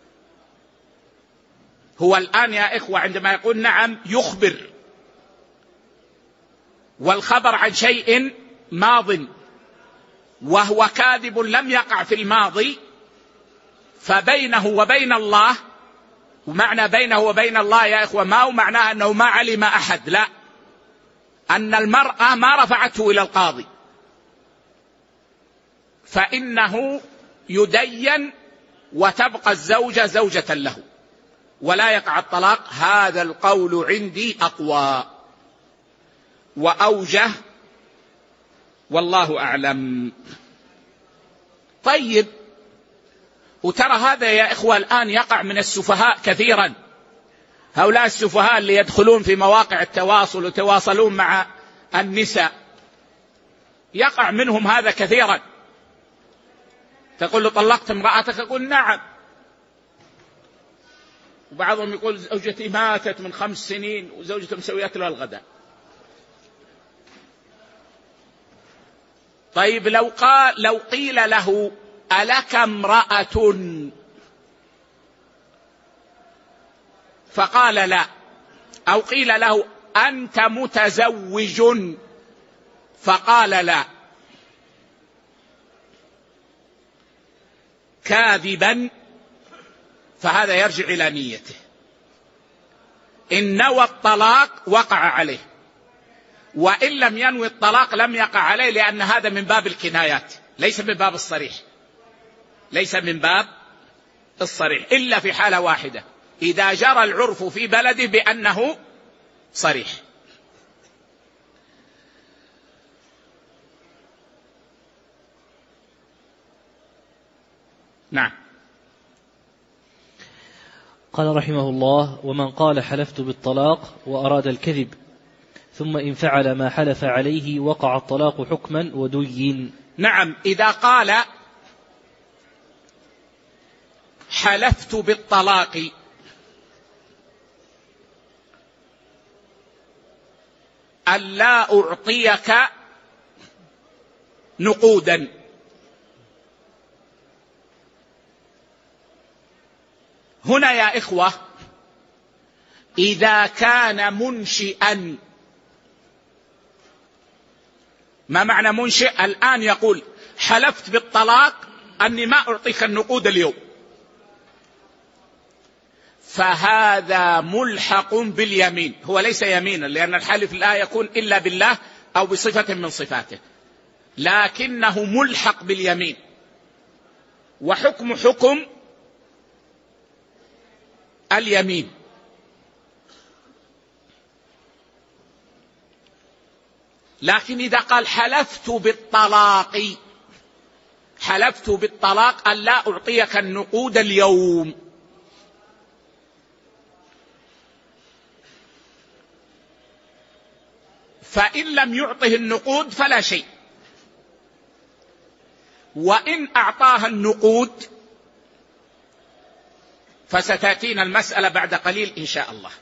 هو الآن يا إخوة عندما يقول نعم يخبر، والخبر عن شيء ماض وهو كاذب لم يقع في الماضي، فبينه وبين الله، ومعنى بينه وبين الله يا إخوة ما هو معناه أنه ما علم أحد، لا، أن المرأة ما رفعته إلى القاضي، فإنه يدين وتبقى الزوجة زوجة له ولا يقع الطلاق. هذا القول عندي أقوى وأوجه، والله أعلم. طيب، وترى هذا يا إخوة الآن يقع من السفهاء كثيرا، هؤلاء السفهاء اللي يدخلون في مواقع التواصل وتواصلون مع النساء، يقع منهم هذا كثيرا. تقول له: طلقت امرأتك؟ يقول: نعم. وبعضهم يقول: زوجتي ماتت من 5 سنين وزوجته مسويات له الغداء. طيب، لو قيل له: ألك امرأة؟ فقال: لا. أو قيل له: أنت متزوج؟ فقال: لا. كاذبا، فهذا يرجع إلى نيته. إن نوى الطلاق وقع عليه، وإن لم ينوي الطلاق لم يقع عليه، لأن هذا من باب الكنايات، ليس من باب الصريح، ليس من باب الصريح، إلا في حالة واحدة: إذا جرى العرف في بلده بأنه صريح. نعم. قال رحمه الله: ومن قال حلفت بالطلاق وأراد الكذب، ثم إن فعل ما حلف عليه وقع الطلاق حكما ودين. نعم، إذا قال حلفت بالطلاق ألا أعطيك نقودا، هنا يا إخوة إذا كان منشئا. ما معنى منشئ؟ الآن يقول: حلفت بالطلاق أني ما أعطيك النقود اليوم، فهذا ملحق باليمين، هو ليس يمينا، لأن الحلف لا يكون إلا بالله أو بصفة من صفاته، لكنه ملحق باليمين، وحكم حكم اليمين. لكن إذا قال حلفت بالطلاق أن لا أعطيك النقود اليوم، فإن لم يعطه النقود فلا شيء، وإن أعطاها النقود فستأتينا المسألة بعد قليل إن شاء الله.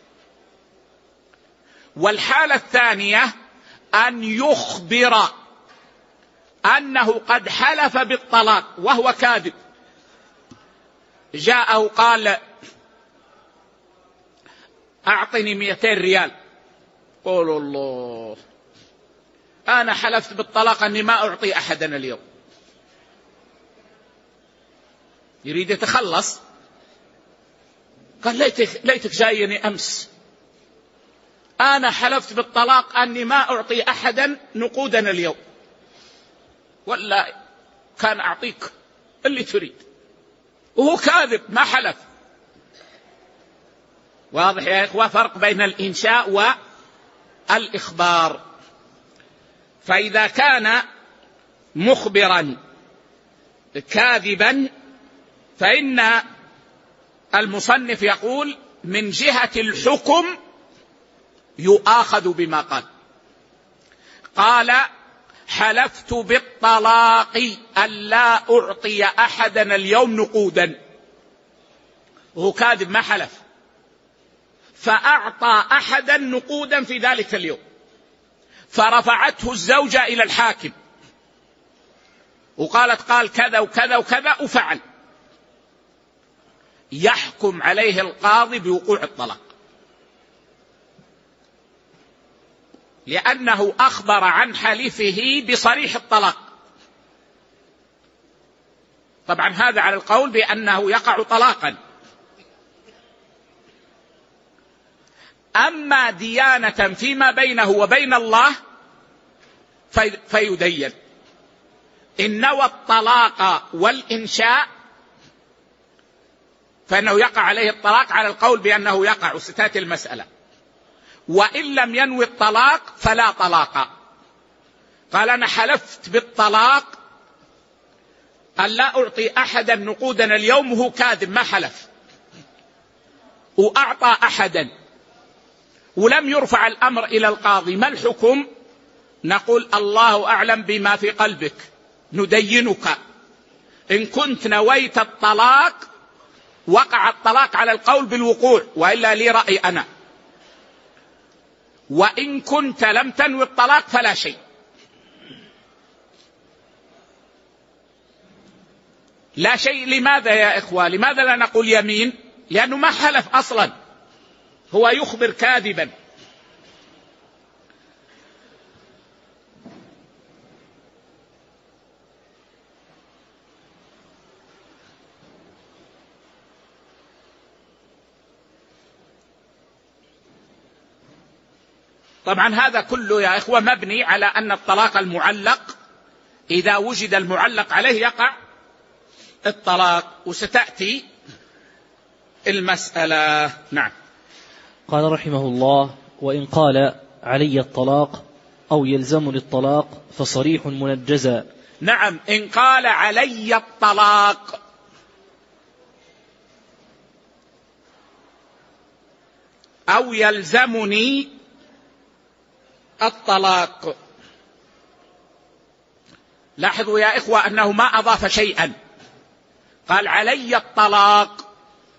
والحالة الثانية أن يخبر أنه قد حلف بالطلاق وهو كاذب، جاءه قال: أعطني 200 ريال. قولوا الله، أنا حلفت بالطلاق أني ما أعطي أحدا اليوم. يريد يتخلص، قال: ليتك جايني أمس، أنا حلفت بالطلاق أني ما أعطي أحدا نقودا اليوم، ولا كان أعطيك اللي تريد، وهو كاذب ما حلف. واضح يا إخوة فرق بين الإنشاء والإخبار. فإذا كان مخبرا كاذبا فإن المصنف يقول من جهة الحكم يؤاخذ بما قال. قال حلفت بالطلاق ألا أعطي أحدا اليوم نقودا، وهو كاذب ما حلف، فأعطى أحدا نقودا في ذلك اليوم، فرفعته الزوجة إلى الحاكم وقالت قال كذا وكذا وكذا وفعل، يحكم عليه القاضي بوقوع الطلاق، لأنه أخبر عن حلفه بصريح الطلاق. طبعا هذا على القول بأنه يقع طلاقا. أما ديانة فيما بينه وبين الله فيدين. إن نوى الطلاق والإنشاء فإنه يقع عليه الطلاق على القول بأنه يقع، وستأتي المسألة. وإن لم ينوي الطلاق فلا طلاق. قال أنا حلفت بالطلاق ألا أعطي أحدا نقودا اليوم، وهو كاذب ما حلف، وأعطى أحدا ولم يرفع الأمر إلى القاضي، ما الحكم؟ نقول الله أعلم بما في قلبك، ندينك. إن كنت نويت الطلاق وقع الطلاق على القول بالوقوع، وإلا لي رأي أنا. وإن كنت لم تنوي الطلاق فلا شيء. لا شيء لماذا يا إخوة؟ لماذا لا نقول يمين؟ لأنه ما حلف أصلا، هو يخبر كاذبا. طبعا هذا كله يا إخوة مبني على أن الطلاق المعلق إذا وجد المعلق عليه يقع الطلاق، وستأتي المسألة. نعم. قال رحمه الله: وإن قال علي الطلاق أو يلزمني الطلاق فصريح منجزا. نعم، إن قال علي الطلاق أو يلزمني الطلاق. لاحظوا يا إخوة أنه ما أضاف شيئا، قال علي الطلاق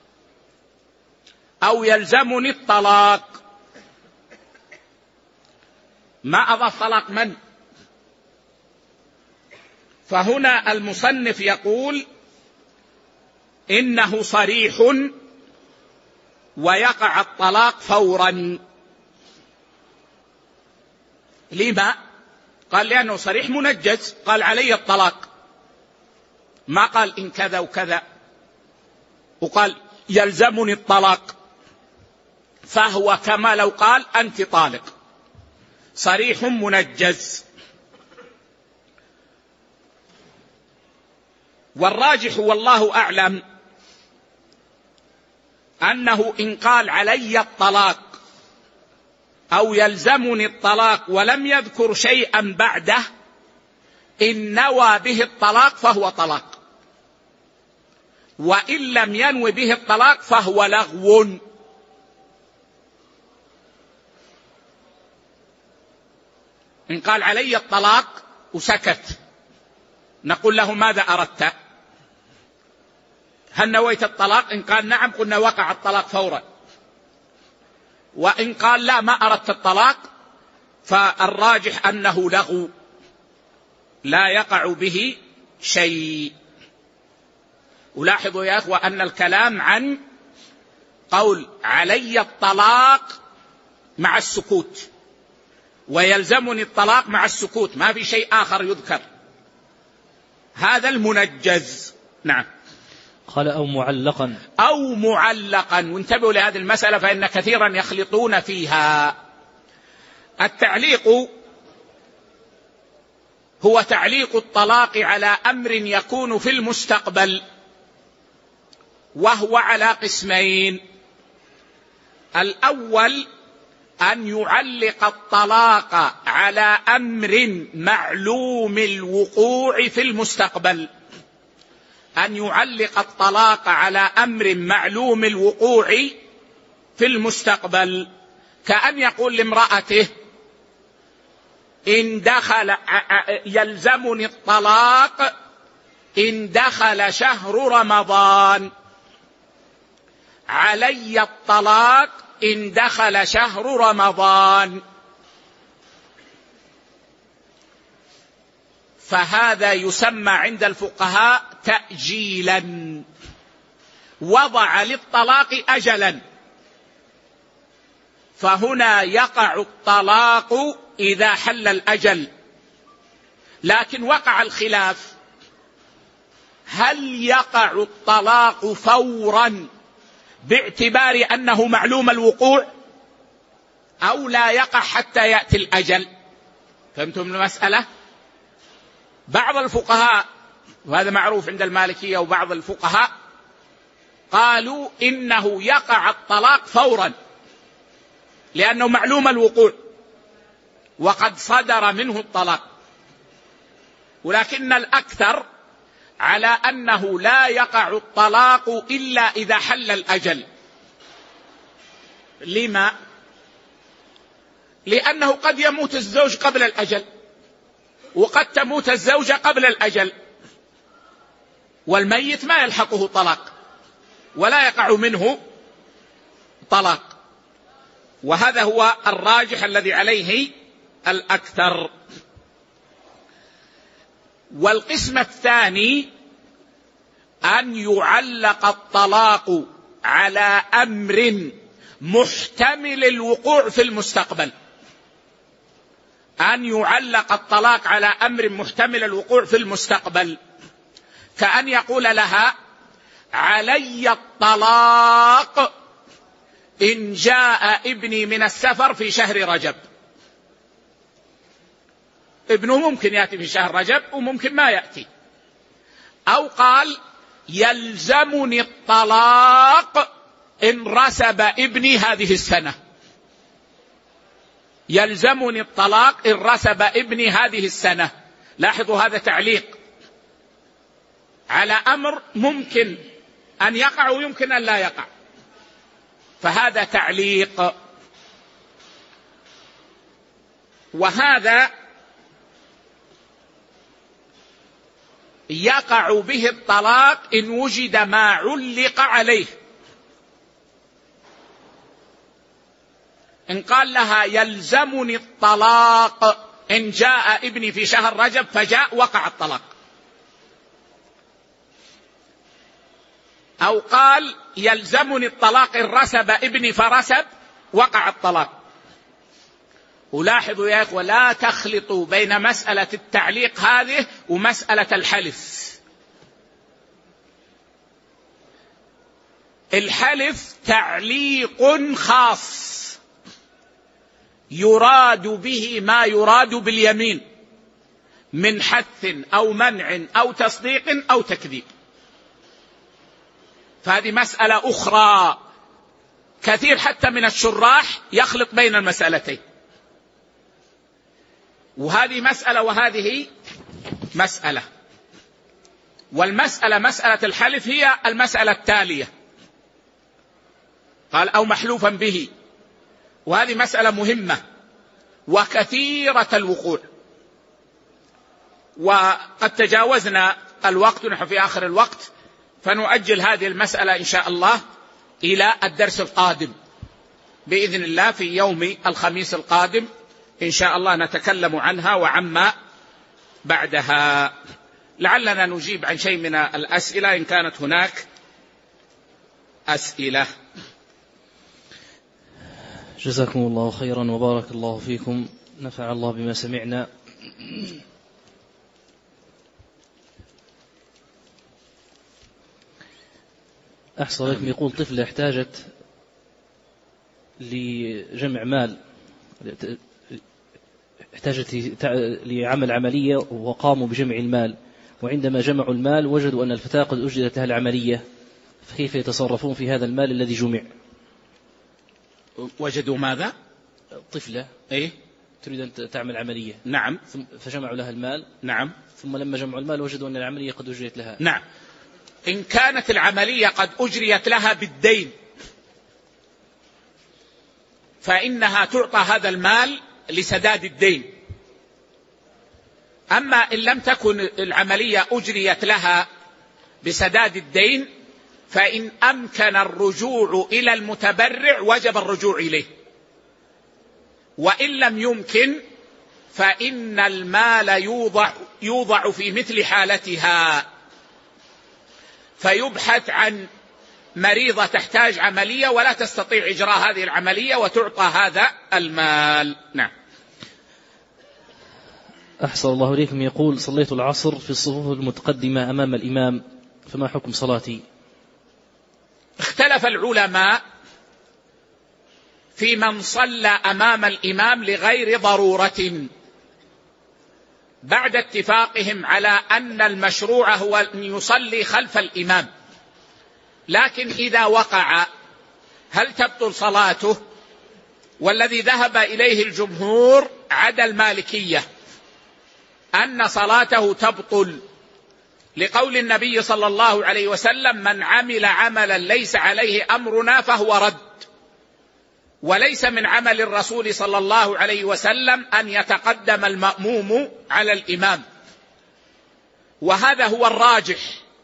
أو يلزمني الطلاق، ما أضاف طلاق من. فهنا المصنف يقول إنه صريح ويقع الطلاق فورا. لما؟ قال لأنه صريح منجز، قال علي الطلاق، ما قال إن كذا وكذا، وقال يلزمني الطلاق، فهو كما لو قال أنت طالق، صريح منجز. والراجح والله أعلم أنه إن قال علي الطلاق أو يلزمني الطلاق ولم يذكر شيئا بعده، إن نوى به الطلاق فهو طلاق، وإن لم ينوي به الطلاق فهو لغو. إن قال علي الطلاق وسكت نقول له ماذا أردت؟ هل نويت الطلاق؟ إن قال نعم قلنا وقع الطلاق فورا. وإن قال لا ما أردت الطلاق فالراجح أنه لغو لا يقع به شيء. ولاحظوا يا أخوة أن الكلام عن قول علي الطلاق مع السكوت، ويلزمني الطلاق مع السكوت، ما في شيء آخر يذكر، هذا المنجز. نعم. قال أو معلقا. أو معلقا، وانتبهوا لهذه المسألة فإن كثيرا يخلطون فيها. التعليق هو تعليق الطلاق على أمر يكون في المستقبل، وهو على قسمين. الأول أن يعلق الطلاق على أمر معلوم الوقوع في المستقبل، أن يعلق الطلاق على أمر معلوم الوقوع في المستقبل، كأن يقول لامرأته إن دخل يلزمني الطلاق إن دخل شهر رمضان، علي الطلاق إن دخل شهر رمضان. فهذا يسمى عند الفقهاء تأجيلا، وضع للطلاق أجلا، فهنا يقع الطلاق إذا حل الأجل. لكن وقع الخلاف، هل يقع الطلاق فورا باعتبار أنه معلوم الوقوع، أو لا يقع حتى يأتي الأجل؟ فهمتم المسألة؟ بعض الفقهاء، وهذا معروف عند المالكية وبعض الفقهاء، قالوا إنه يقع الطلاق فورا لأنه معلوم الوقوع وقد صدر منه الطلاق، ولكن الأكثر على أنه لا يقع الطلاق إلا إذا حل الأجل. لما؟ لأنه قد يموت الزوج قبل الأجل، وقد تموت الزوجة قبل الأجل، والميت ما يلحقه طلاق ولا يقع منه طلاق. وهذا هو الراجح الذي عليه الأكثر. والقسم الثاني أن يعلق الطلاق على أمر محتمل الوقوع في المستقبل، أن يعلق الطلاق على أمر محتمل الوقوع في المستقبل، كأن يقول لها علي الطلاق إن جاء ابني من السفر في شهر رجب. ابنه ممكن يأتي في شهر رجب وممكن ما يأتي. أو قال يلزمني الطلاق إن رسب ابني هذه السنة، يلزمني الطلاق إن رسب ابني هذه السنة. لاحظوا هذا تعليق على أمر ممكن أن يقع ويمكن أن لا يقع، فهذا تعليق. وهذا يقع به الطلاق إن وجد ما علق عليه. إن قال لها يلزمني الطلاق إن جاء ابني في شهر رجب فجاء، وقع الطلاق. أو قال يلزمني الطلاق إن رسب ابني فرسب، وقع الطلاق. ولاحظوا يا إخوة لا تخلطوا بين مسألة التعليق هذه ومسألة الحلف. الحلف تعليق خاص يراد به ما يراد باليمين من حث أو منع أو تصديق أو تكذيب، فهذه مسألة أخرى. كثير حتى من الشراح يخلط بين المسألتين، وهذه مسألة وهذه مسألة. والمسألة مسألة الحلف هي المسألة التالية، قال أو محلوفا به، وهذه مسألة مهمة وكثيرة الوقوع. وقد تجاوزنا الوقت، نحن في آخر الوقت، فنؤجل هذه المسألة إن شاء الله إلى الدرس القادم بإذن الله. في يوم الخميس القادم إن شاء الله نتكلم عنها وعما بعدها، لعلنا نجيب عن شيء من الأسئلة إن كانت هناك أسئلة. جزاكم الله خيرا وبارك الله فيكم، نفع الله بما سمعنا. أحسن لكم. يقول طفلة احتاجت لجمع مال، احتاجت لعمل عملية وقاموا بجمع المال، وعندما جمعوا المال وجدوا أن الفتاة قد أجرت لها العملية، فكيف يتصرفون في هذا المال الذي جمع؟ وجدوا ماذا؟ طفلة إيه؟ تريد أن تعمل عملية. نعم. فجمعوا لها المال. نعم. ثم لما جمعوا المال وجدوا أن العملية قد أجرت لها. نعم. إن كانت العملية قد أجريت لها بالدين فإنها تعطى هذا المال لسداد الدين. أما إن لم تكن العملية أجريت لها بسداد الدين فإن أمكن الرجوع إلى المتبرع وجب الرجوع إليه، وإن لم يمكن فإن المال يوضع في مثل حالتها، فيبحث عن مريضة تحتاج عملية ولا تستطيع إجراء هذه العملية وتعطى هذا المال. نعم. أحسن الله إليكم. يقول: صليت العصر في الصفوف المتقدمة أمام الإمام، فما حكم صلاتي؟ اختلف العلماء في من صلى أمام الإمام لغير ضرورة، بعد اتفاقهم على أن المشروع هو أن يصلي خلف الإمام، لكن إذا وقع هل تبطل صلاته؟ والذي ذهب إليه الجمهور عدا المالكية أن صلاته تبطل، لقول النبي صلى الله عليه وسلم: من عمل عملا ليس عليه أمرنا فهو رد. وليس من عمل الرسول صلى الله عليه وسلم أن يتقدم المأموم على الإمام، وهذا هو الراجح،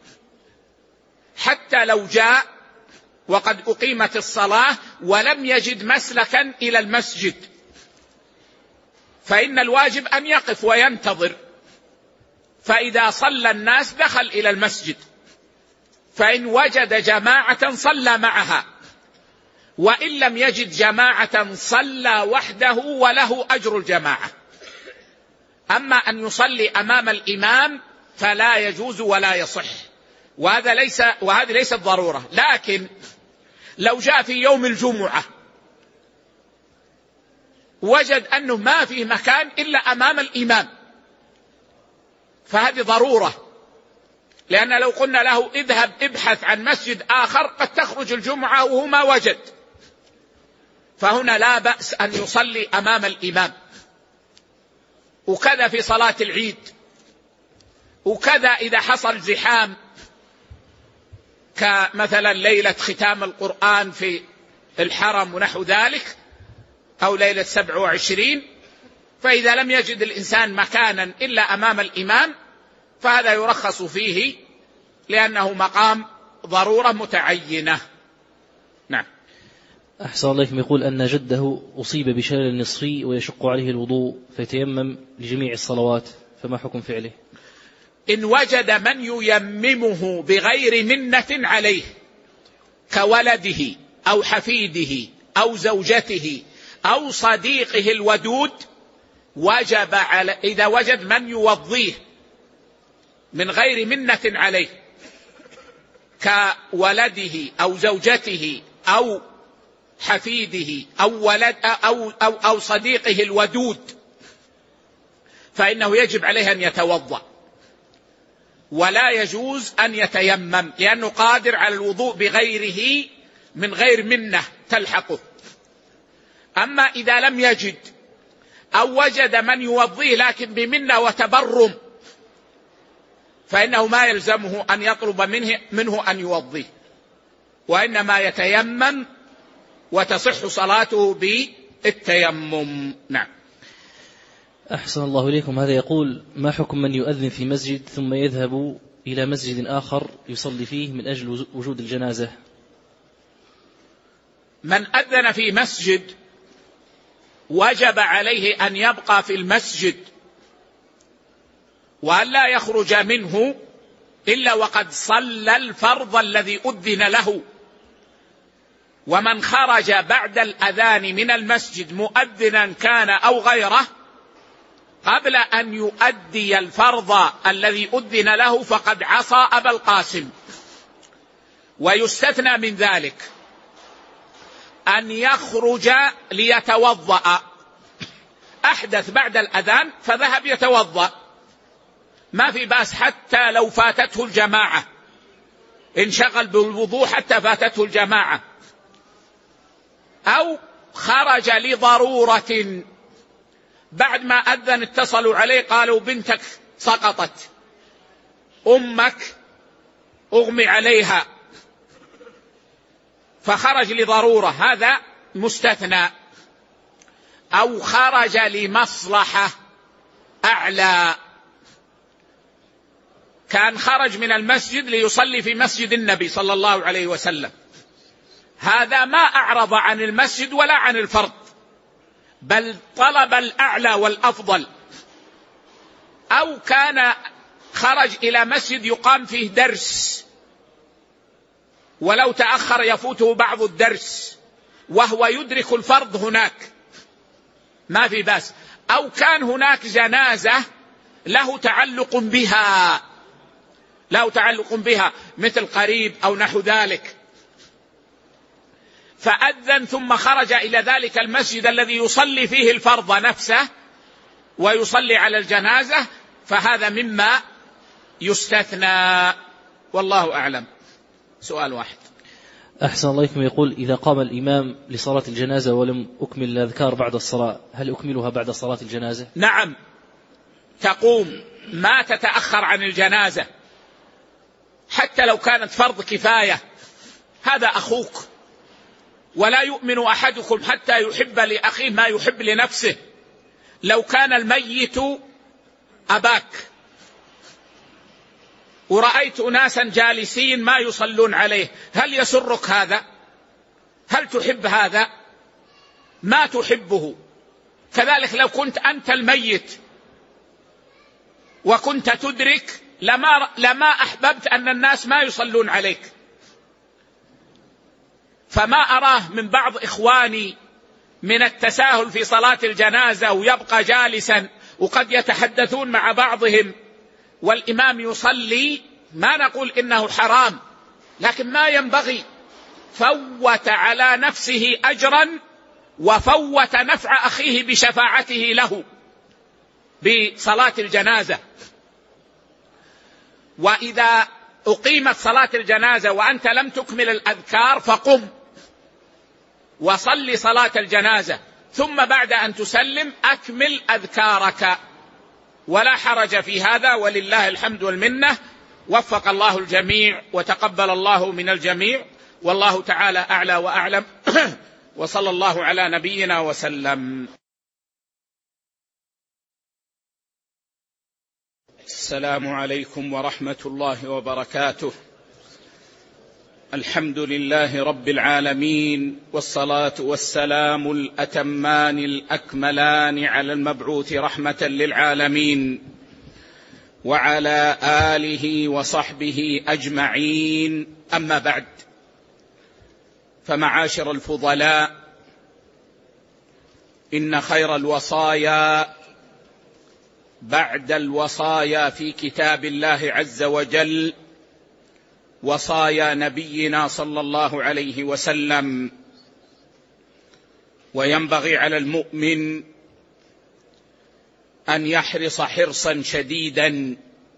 حتى لو جاء وقد أقيمت الصلاة ولم يجد مسلكا إلى المسجد، فإن الواجب أن يقف وينتظر، فإذا صلى الناس دخل إلى المسجد، فإن وجد جماعة صلى معها، وإن لم يجد جماعة صلى وحده وله أجر الجماعة. أما أن يصلي أمام الإمام فلا يجوز ولا يصح، وهذه ليست ضرورة. لكن لو جاء في يوم الجمعة وجد أنه ما في مكان إلا أمام الإمام فهذه ضرورة، لأن لو قلنا له اذهب ابحث عن مسجد آخر قد تخرج الجمعة وهو ما وجد، فهنا لا بأس أن يصلي أمام الإمام. وكذا في صلاة العيد، وكذا إذا حصل زحام كمثلا ليلة ختام القرآن في الحرم ونحو ذلك، أو ليلة 27، فإذا لم يجد الإنسان مكانا إلا أمام الإمام فهذا يرخص فيه لأنه مقام ضرورة متعينة. نعم. أحسن الله إليكم. يقول أن جده أصيب بشلل نصفي ويشق عليه الوضوء فيتيمم لجميع الصلوات، فما حكم فعله؟ إن وجد من ييممه بغير منة عليه كولده أو حفيده أو زوجته أو صديقه الودود، وجب إذا وجد من يوضيه من غير منة عليه كولده أو زوجته أو حفيده أو صديقه الودود، فإنه يجب عليه أن يتوضأ، ولا يجوز أن يتيمم، لأنه قادر على الوضوء بغيره من غير منة تلحقه. أما إذا لم يجد أو وجد من يوضيه لكن بمنة وتبرم فإنه ما يلزمه أن يطلب منه أن يوضيه، وإنما يتيمم وتصح صلاته بالتيمم. نعم. أحسن الله إليكم. هذا يقول: ما حكم من يؤذن في مسجد ثم يذهب إلى مسجد آخر يصلي فيه من أجل وجود الجنازة؟ من أذن في مسجد وجب عليه أن يبقى في المسجد وأن لا يخرج منه إلا وقد صلى الفرض الذي أذن له. ومن خرج بعد الأذان من المسجد مؤذنا كان أو غيره قبل أن يؤدي الفرض الذي أذن له فقد عصى أبا القاسم. ويستثنى من ذلك أن يخرج ليتوضأ، أحدث بعد الأذان فذهب يتوضأ، ما في بأس حتى لو فاتته الجماعة، انشغل بالوضوء حتى فاتته الجماعة. أو خرج لضرورة، بعد ما أذن اتصلوا عليه قالوا بنتك سقطت، أمك أغمي عليها فخرج لضرورة، هذا مستثنى. أو خرج لمصلحة أعلى، كان خرج من المسجد ليصلي في مسجد النبي صلى الله عليه وسلم، هذا ما أعرض عن المسجد ولا عن الفرض، بل طلب الأعلى والأفضل. أو كان خرج إلى مسجد يقام فيه درس، ولو تأخر يفوته بعض الدرس وهو يدرك الفرض هناك، ما في بأس. أو كان هناك جنازة له تعلق بها مثل قريب أو نحو ذلك، فأذن ثم خرج إلى ذلك المسجد الذي يصلي فيه الفرض نفسه ويصلي على الجنازة، فهذا مما يستثنى، والله أعلم. سؤال واحد. أحسن الله إليكم. يقول: إذا قام الإمام لصلاة الجنازة ولم أكمل الأذكار بعد الصلاة، هل أكملها بعد صلاة الجنازة؟ نعم، تقوم، ما تتأخر عن الجنازة حتى لو كانت فرض كفاية، هذا أخوك، ولا يؤمن أحدكم حتى يحب لأخيه ما يحب لنفسه. لو كان الميت أباك ورأيت ناسا جالسين ما يصلون عليه، هل يسرك هذا؟ هل تحب هذا؟ ما تحبه. كذلك لو كنت أنت الميت وكنت تدرك لما أحببت أن الناس ما يصلون عليك. فما أراه من بعض إخواني من التساهل في صلاة الجنازة ويبقى جالسا، وقد يتحدثون مع بعضهم والإمام يصلي، ما نقول إنه حرام، لكن ما ينبغي، فوت على نفسه أجرا وفوت نفع أخيه بشفاعته له بصلاة الجنازة. وإذا أقيمت صلاة الجنازة وأنت لم تكمل الأذكار فقم وصل صلاة الجنازة، ثم بعد أن تسلم أكمل أذكارك، ولا حرج في هذا، ولله الحمد والمنة. وفق الله الجميع وتقبل الله من الجميع، والله تعالى أعلى وأعلم. وصلى الله على نبينا وسلم. السلام عليكم ورحمة الله وبركاته. الحمد لله رب العالمين، والصلاة والسلام الأتمان الأكملان على المبعوث رحمة للعالمين، وعلى آله وصحبه أجمعين. أما بعد، فمعاشر الفضلاء، إن خير الوصايا بعد الوصايا في كتاب الله عز وجل وصايا نبينا صلى الله عليه وسلم. وينبغي على المؤمن أن يحرص حرصا شديدا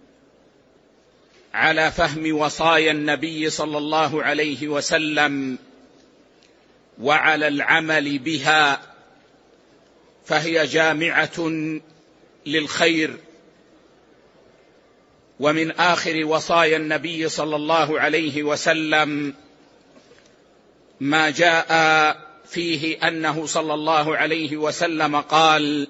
على فهم وصايا النبي صلى الله عليه وسلم وعلى العمل بها، فهي جامعة للخير. ومن آخر وصايا النبي صلى الله عليه وسلم ما جاء فيه أنه صلى الله عليه وسلم قال: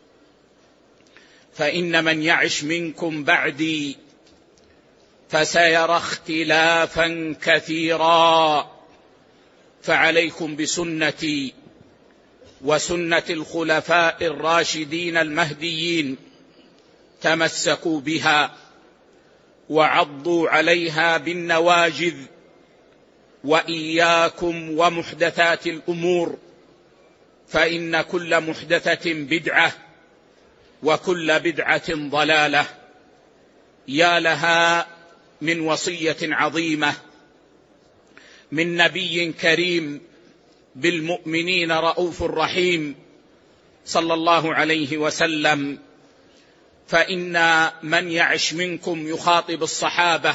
فإن من يعش منكم بعدي فسيرى اختلافا كثيرا، فعليكم بسنتي وسنة الخلفاء الراشدين المهديين، تمسكوا بها وعضوا عليها بالنواجذ، وإياكم ومحدثات الأمور، فإن كل محدثة بدعة وكل بدعة ضلالة. يا لها من وصية عظيمة من نبي كريم بالمؤمنين رؤوف رحيم صلى الله عليه وسلم. فإن من يعش منكم، يخاطب الصحابة،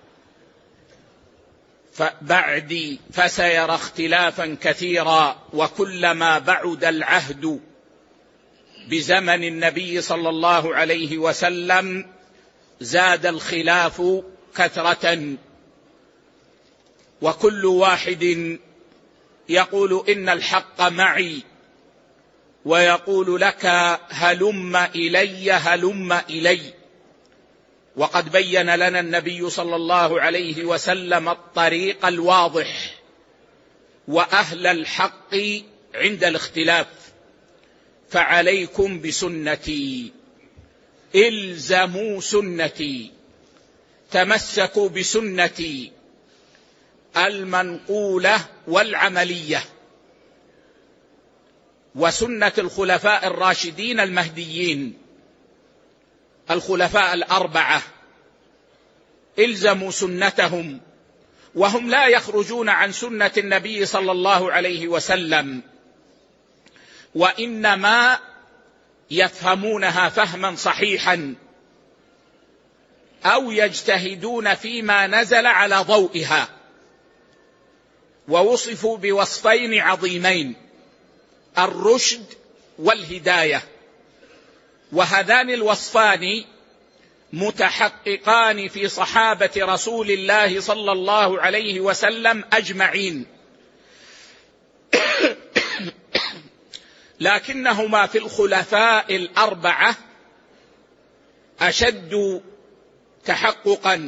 بعدي فسيرى اختلافا كثيرا، وكلما بعد العهد بزمن النبي صلى الله عليه وسلم زاد الخلاف كثرة. وكل واحد يقول إن الحق معي، ويقول لك هلم إلي هلم إلي. وقد بين لنا النبي صلى الله عليه وسلم الطريق الواضح وأهل الحق عند الاختلاف. فعليكم بسنتي، الزموا سنتي، تمسكوا بسنتي المنقولة والعملية، وسنة الخلفاء الراشدين المهديين الخلفاء الأربعة، الزموا سنتهم، وهم لا يخرجون عن سنة النبي صلى الله عليه وسلم، وإنما يفهمونها فهما صحيحا أو يجتهدون فيما نزل على ضوئها. ووصفوا بوصفين عظيمين: الرشد والهداية، وهذان الوصفان متحققان في صحابة رسول الله صلى الله عليه وسلم أجمعين، لكنهما في الخلفاء الأربعة أشد تحققا.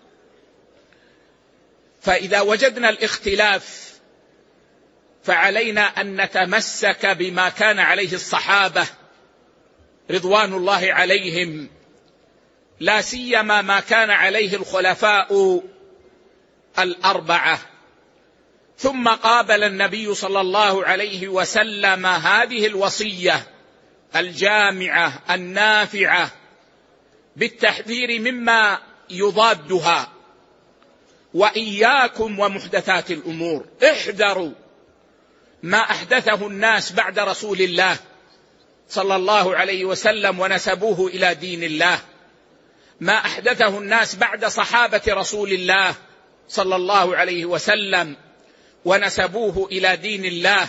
فإذا وجدنا الاختلاف فعلينا أن نتمسك بما كان عليه الصحابة رضوان الله عليهم، لا سيما ما كان عليه الخلفاء الأربعة. ثم قابل النبي صلى الله عليه وسلم هذه الوصية الجامعة النافعة بالتحذير مما يضادها: وإياكم ومحدثات الأمور، احذروا ما أحدثه الناس بعد رسول الله صلى الله عليه وسلم ونسبوه إلى دين الله، ما أحدثه الناس بعد صحابة رسول الله صلى الله عليه وسلم ونسبوه إلى دين الله.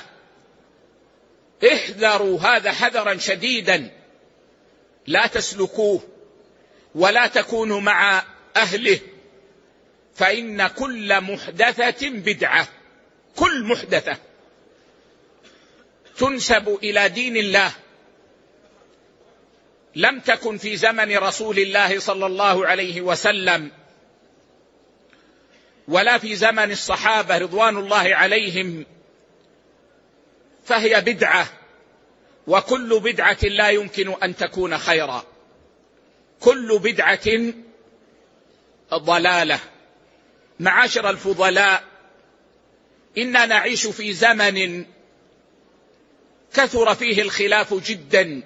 احذروا هذا حذرا شديدا، لا تسلكوه ولا تكونوا مع أهله، فإن كل محدثة بدعة، كل محدثة تنسب إلى دين الله لم تكن في زمن رسول الله صلى الله عليه وسلم ولا في زمن الصحابة رضوان الله عليهم، فهي بدعة، وكل بدعة لا يمكن أن تكون خيرا، كل بدعة ضلالة. معاشر الفضلاء، إننا نعيش في زمن كثر فيه الخلاف جدا،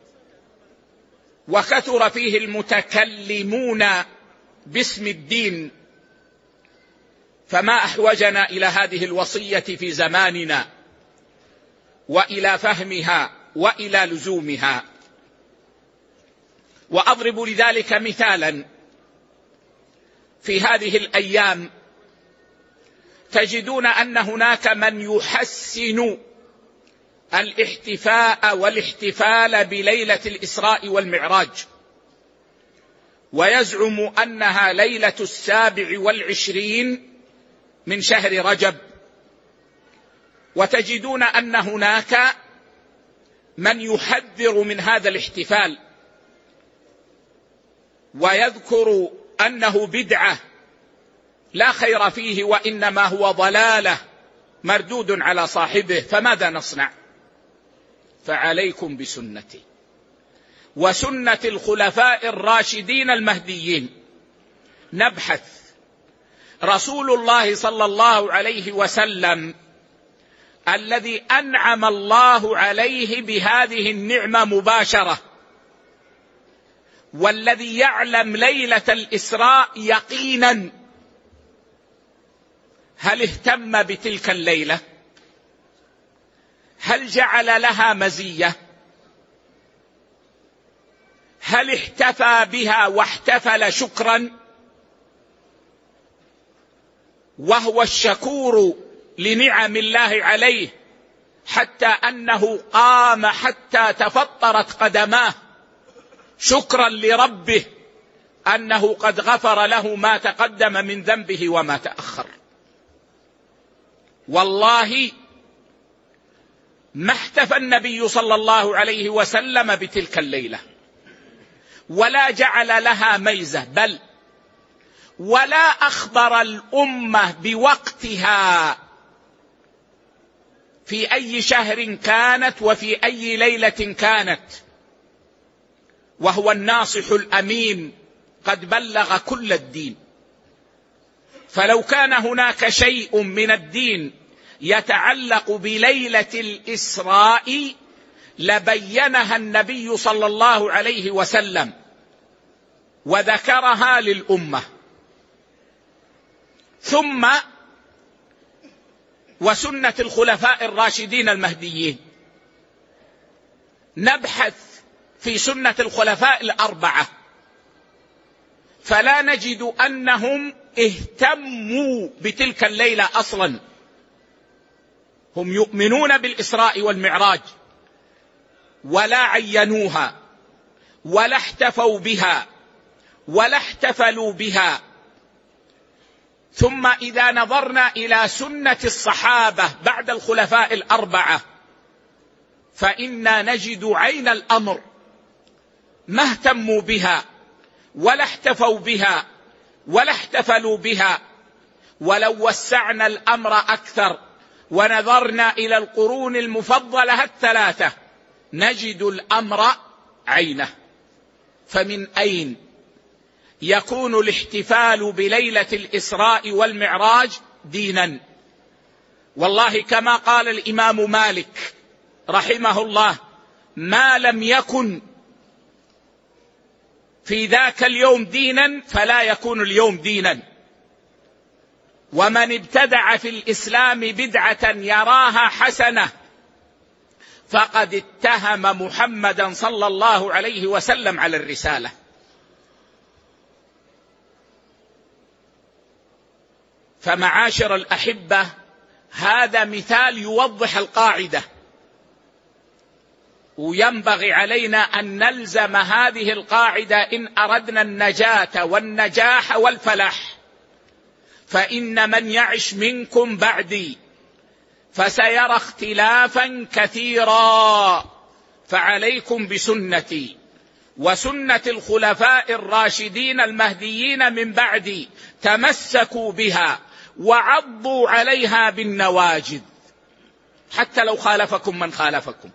وكثر فيه المتكلمون باسم الدين، فما أحوجنا إلى هذه الوصية في زماننا وإلى فهمها وإلى لزومها. وأضرب لذلك مثالا: في هذه الأيام تجدون أن هناك من يحسن الاحتفاء والاحتفال بليلة الإسراء والمعراج، ويزعم أنها ليلة 27 من شهر رجب. وتجدون أن هناك من يحذر من هذا الاحتفال ويذكر أنه بدعة لا خير فيه، وإنما هو ضلالة مردود على صاحبه. فماذا نصنع؟ فعليكم بسنتي وسنة الخلفاء الراشدين المهديين. نبحث. رسول الله صلى الله عليه وسلم الذي أنعم الله عليه بهذه النعمة مباشرة، والذي يعلم ليلة الإسراء يقينا، هل اهتم بتلك الليلة؟ هل جعل لها مزية؟ هل احتفى بها واحتفل شكرا؟ وهو الشكور لنعم الله عليه، حتى أنه قام حتى تفطرت قدماه شكرا لربه أنه قد غفر له ما تقدم من ذنبه وما تأخر. والله ما احتفى النبي صلى الله عليه وسلم بتلك الليلة ولا جعل لها ميزة، بل ولا أخبر الأمة بوقتها في أي شهر كانت وفي أي ليلة كانت، وهو الناصح الأمين قد بلغ كل الدين. فلو كان هناك شيء من الدين يتعلق بليلة الإسراء لبينها النبي صلى الله عليه وسلم وذكرها للأمة. ثم وسنة الخلفاء الراشدين المهديين، نبحث في سنة الخلفاء الأربعة فلا نجد أنهم اهتموا بتلك الليلة أصلا. هم يؤمنون بالإسراء والمعراج ولا عينوها ولا احتفوا بها ولا احتفلوا بها. ثم إذا نظرنا إلى سنة الصحابة بعد الخلفاء الأربعة فإنا نجد عين الأمر ما اهتموا بها ولا احتفوا بها ولا احتفلوا بها. ولو وسعنا الأمر أكثر ونظرنا إلى القرون المفضلة الثلاثة نجد الأمر عينه. فمن أين يكون الاحتفال بليلة الإسراء والمعراج دينا؟ والله كما قال الإمام مالك رحمه الله: ما لم يكن في ذاك اليوم دينا فلا يكون اليوم دينا. ومن ابتدع في الإسلام بدعة يراها حسنة فقد اتهم محمدا صلى الله عليه وسلم على الرسالة. فمعاشر الأحبة، هذا مثال يوضح القاعدة، وينبغي علينا أن نلزم هذه القاعدة إن أردنا النجاة والنجاح والفلاح. فإن من يعش منكم بعدي فسيرى اختلافا كثيرا، فعليكم بسنتي وسنة الخلفاء الراشدين المهديين من بعدي، تمسكوا بها وعضوا عليها بالنواجذ حتى لو خالفكم من خالفكم.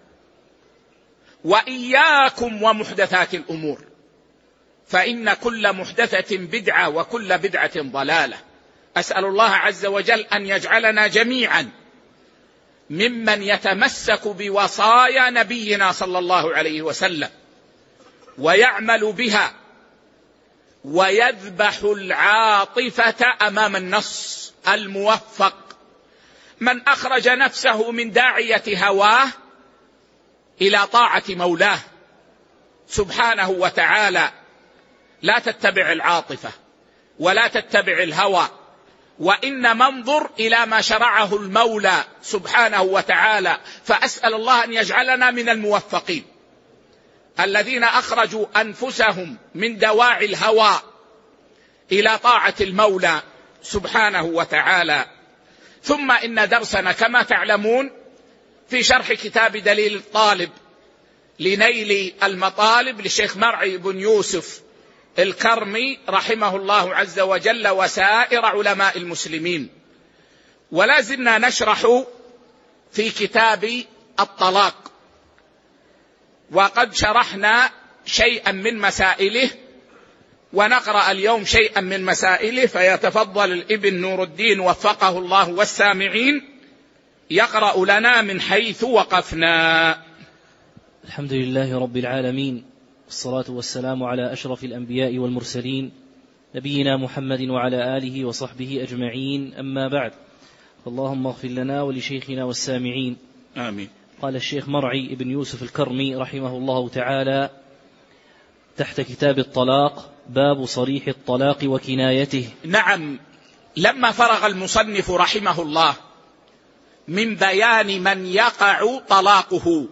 وإياكم ومحدثات الأمور، فإن كل محدثة بدعة وكل بدعة ضلالة. أسأل الله عز وجل أن يجعلنا جميعا ممن يتمسك بوصايا نبينا صلى الله عليه وسلم ويعمل بها ويذبح العاطفة أمام النص الموفق. من أخرج نفسه من داعية هواه إلى طاعة مولاه سبحانه وتعالى، لا تتبع العاطفة ولا تتبع الهوى، وإنما انظر إلى ما شرعه المولى سبحانه وتعالى. فأسأل الله أن يجعلنا من الموفقين الذين أخرجوا أنفسهم من دواعي الهوى إلى طاعة المولى سبحانه وتعالى. ثم إن درسنا كما تعلمون في شرح كتاب دليل الطالب لنيل المطالب للشيخ مرعي بن يوسف الكرمي رحمه الله عز وجل وسائر علماء المسلمين. ولا زلنا نشرح في كتاب الطلاق، وقد شرحنا شيئا من مسائله، ونقرأ اليوم شيئا من مسائله. فيتفضل الابن نور الدين وفقه الله والسامعين يقرأ لنا من حيث وقفنا. الحمد لله رب العالمين، والصلاة والسلام على أشرف الأنبياء والمرسلين نبينا محمد وعلى آله وصحبه أجمعين، أما بعد. اللهم اغفر لنا ولشيخنا والسامعين، آمين. قال الشيخ مرعي بن يوسف الكرمي رحمه الله تعالى تحت كتاب الطلاق: باب صريح الطلاق وكنايته. نعم، لما فرغ المصنف رحمه الله من بيان من يقع طلاقه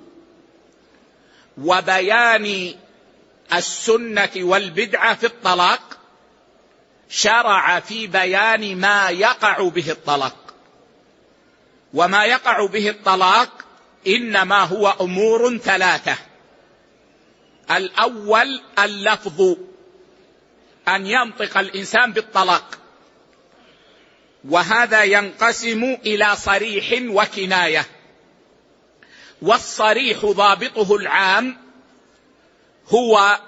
وبيان السنة والبدعة في الطلاق، شرع في بيان ما يقع به الطلاق. وما يقع به الطلاق إنما هو أمور ثلاثة. الأول اللفظ، أن ينطق الإنسان بالطلاق، وهذا ينقسم إلى صريح وكناية. والصريح ضابطه العام هو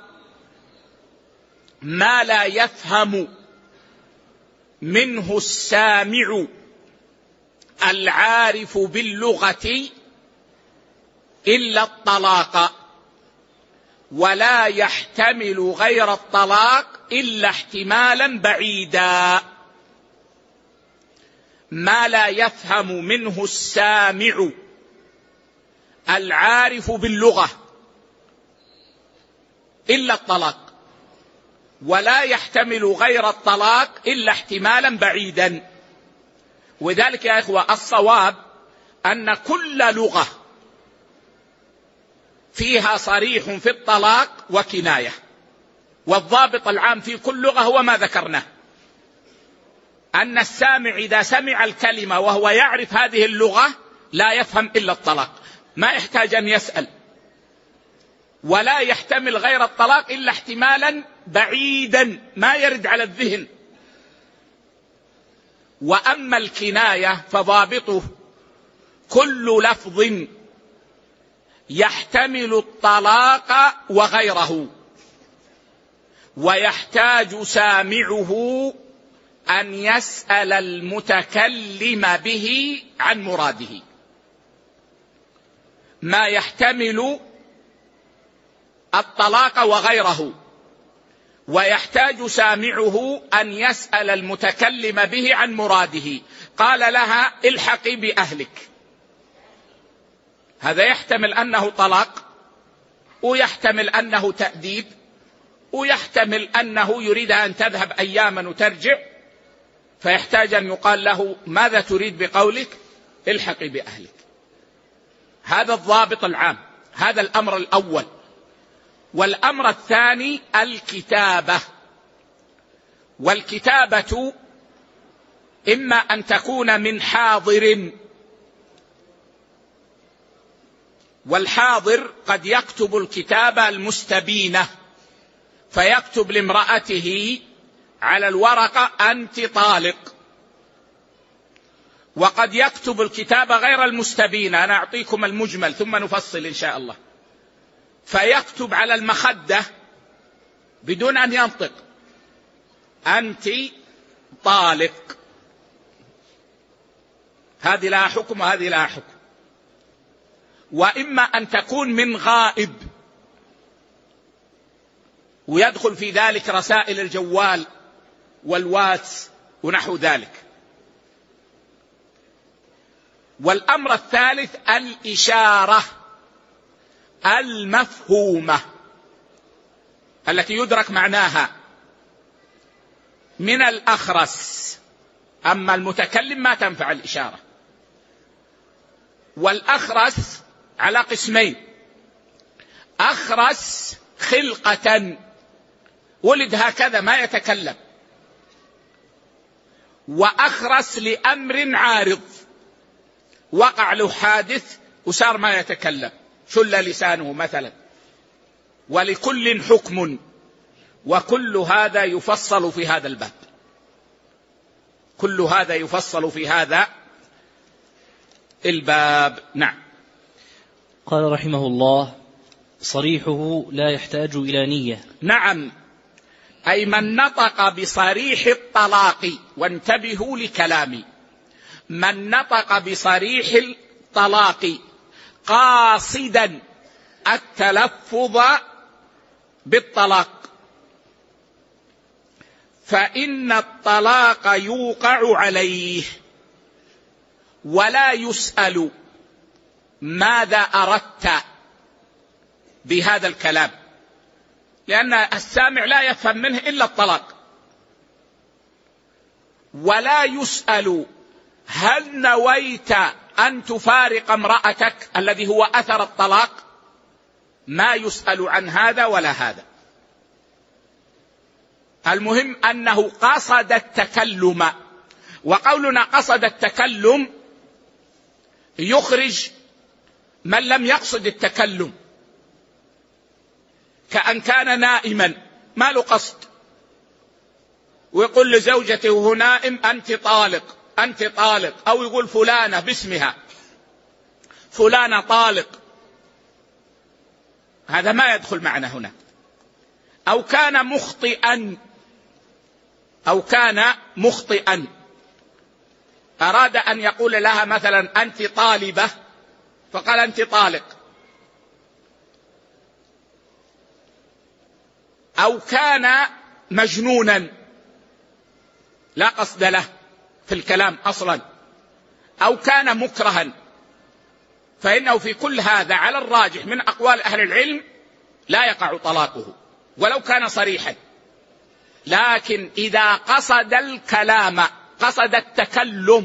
ما لا يفهم منه السامع العارف باللغة إلا الطلاق، ولا يحتمل غير الطلاق إلا احتمالا بعيدا. ما لا يفهم منه السامع العارف باللغة إلا الطلاق، ولا يحتمل غير الطلاق إلا احتمالا بعيدا. وذلك يا إخوة الصواب أن كل لغة فيها صريح في الطلاق وكناية، والضابط العام في كل لغة هو ما ذكرناه، أن السامع إذا سمع الكلمة وهو يعرف هذه اللغة لا يفهم إلا الطلاق، ما يحتاج أن يسأل، ولا يحتمل غير الطلاق إلا احتمالا بعيدا ما يرد على الذهن. وأما الكناية فضابطه كل لفظ يحتمل الطلاق وغيره، ويحتاج سامعه أن يسأل المتكلم به عن مراده. ما يحتمل الطلاق وغيره، ويحتاج سامعه أن يسأل المتكلم به عن مراده. قال لها الحقي بأهلك، هذا يحتمل أنه طلاق، ويحتمل أنه تأديب، ويحتمل أنه يريد أن تذهب أياما وترجع، فيحتاج أن يقال له ماذا تريد بقولك الحقي بأهلك. هذا الضابط العام، هذا الأمر الأول. والأمر الثاني الكتابة. والكتابة إما أن تكون من حاضر، والحاضر قد يكتب الكتابة المستبينة، فيكتب لامرأته على الورقة أنت طالق، وقد يكتب الكتابة غير المستبينة، أنا أعطيكم المجمل ثم نفصل إن شاء الله، فيكتب على المخدة بدون أن ينطق أنت طالق. هذه لها حكم وهذه لها حكم. وإما أن تكون من غائب، ويدخل في ذلك رسائل الجوال والواتس ونحو ذلك. والأمر الثالث الإشارة المفهومة التي يدرك معناها من الأخرس، أما المتكلم ما تنفع الإشارة. والأخرس على قسمين: أخرس خلقة ولد هكذا ما يتكلم، وأخرس لأمر عارض وقع له حادث وصار ما يتكلم، شل لسانه مثلا. ولكل حكم، وكل هذا يفصل في هذا الباب، كل هذا يفصل في هذا الباب. نعم. قال رحمه الله: صريحه لا يحتاج إلى نية. نعم، أي من نطق بصريح الطلاق، وانتبهوا لكلامي، من نطق بصريح الطلاق قاصدا التلفظ بالطلاق، فإن الطلاق يوقع عليه ولا يسأل ماذا أردت بهذا الكلام، لأن السامع لا يفهم منه إلا الطلاق. ولا يسأل هل نويت أن تفارق امرأتك الذي هو أثر الطلاق، ما يسأل عن هذا ولا هذا. المهم أنه قصد التكلم، وقولنا قصد التكلم يخرج من لم يقصد التكلم، كأن كان نائما ما له قصد، ويقول لزوجته وهو نائم أنت طالق أنت طالق، أو يقول فلانة باسمها فلانة طالق، هذا ما يدخل معنا هنا. أو كان مخطئا أراد أن يقول لها مثلا أنت طالبة فقال أنت طالق. أو كان مجنونا لا قصد له في الكلام أصلا، أو كان مكرها، فإنه في كل هذا على الراجح من أقوال أهل العلم لا يقع طلاقه ولو كان صريحا. لكن إذا قصد الكلام قصد التكلم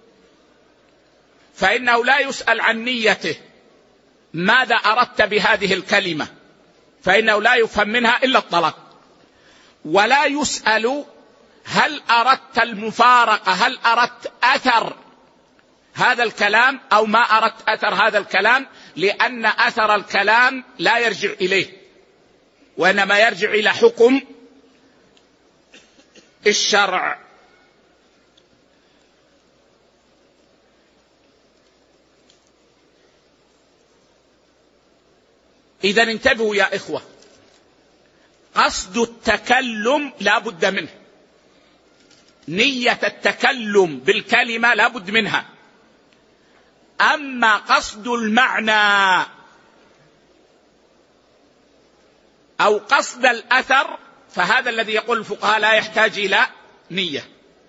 فإنه لا يسأل عن نيته ماذا أردت بهذه الكلمة، فإنه لا يفهم منها إلا الطلاق. ولا يسأل هل أردت المفارقة، هل أردت أثر هذا الكلام أو ما أردت أثر هذا الكلام، لأن أثر الكلام لا يرجع إليه وإنما يرجع إلى حكم الشرع. إذا انتبهوا يا إخوة، قصد التكلم لا بد منه، نية التكلم بالكلمة لا بد منها. أما قصد المعنى أو قصد الأثر فهذا الذي يقول الفقهاء لا يحتاج إلى نية.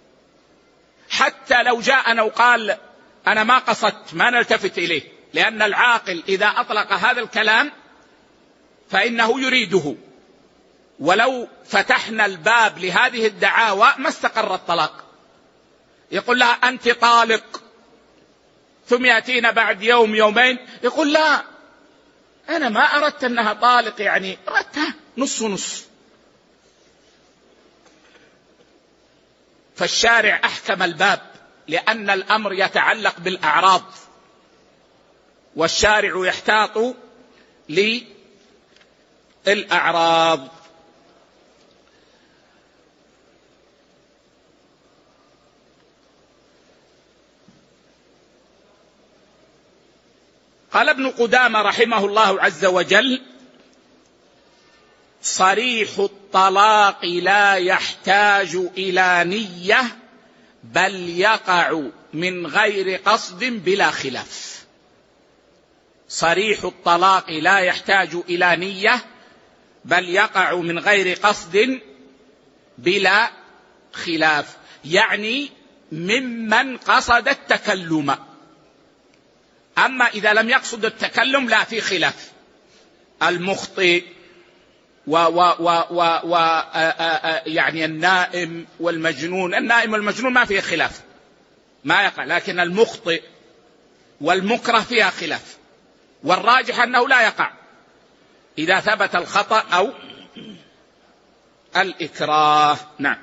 حتى لو جاءنا وقال أنا ما قصدت ما نلتفت إليه، لأن العاقل إذا أطلق هذا الكلام فإنه يريده. ولو فتحنا الباب لهذه الدعاوى ما استقر الطلاق. يقول لها أنت طالق، ثم يأتينا بعد يوم يومين يقول لا أنا ما أردت أنها طالق، يعني أردتها نص نص. فالشارع أحكم الباب لأن الأمر يتعلق بالأعراض، والشارع يحتاط للأعراض. قال ابن قدامة رحمه الله عز وجل: صريح الطلاق لا يحتاج إلى نية بل يقع من غير قصد بلا خلاف. صريح الطلاق لا يحتاج إلى نية بل يقع من غير قصد بلا خلاف، يعني ممن قصد التكلم. أما إذا لم يقصد التكلم لا في خلاف. المخطئ يعني النائم والمجنون، النائم والمجنون ما فيه خلاف ما يقع، لكن المخطئ والمكره فيها خلاف، والراجح أنه لا يقع إذا ثبت الخطأ أو الإكراه. نعم.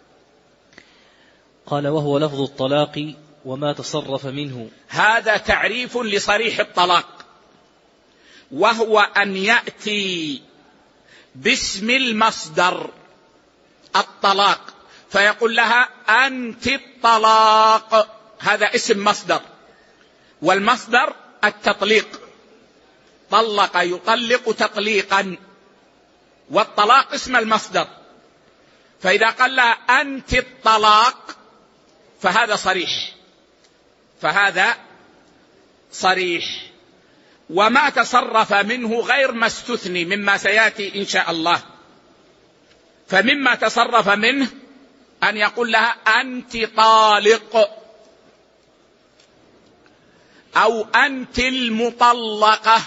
قال: وهو لفظ الطلاق وما تصرف منه. هذا تعريف لصريح الطلاق، وهو أن يأتي باسم المصدر الطلاق فيقول لها أنت الطلاق، هذا اسم مصدر، والمصدر التطليق، طلق يطلق تطليقا، والطلاق اسم المصدر. فإذا قال لها أنت الطلاق فهذا صريح. وما تصرف منه غير ما استثني مما سيأتي إن شاء الله. فمما تصرف منه أن يقول لها أنت طالق، أو أنت المطلقة،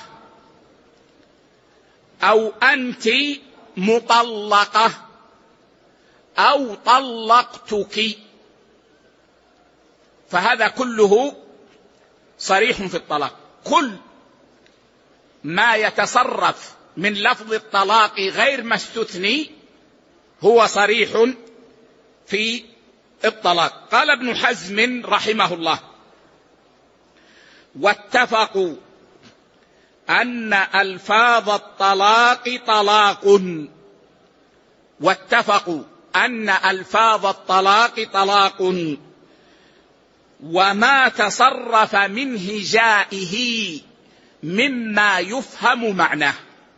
أو أنت مطلقة، أو طلقتك، فهذا كله صريح في الطلاق. كل ما يتصرف من لفظ الطلاق غير ما استثني هو صريح في الطلاق. قال ابن حزم رحمه الله: واتفقوا أن ألفاظ الطلاق طلاق، واتفقوا أن ألفاظ الطلاق طلاق، وما تصرف من هجائه مما يفهم معناه.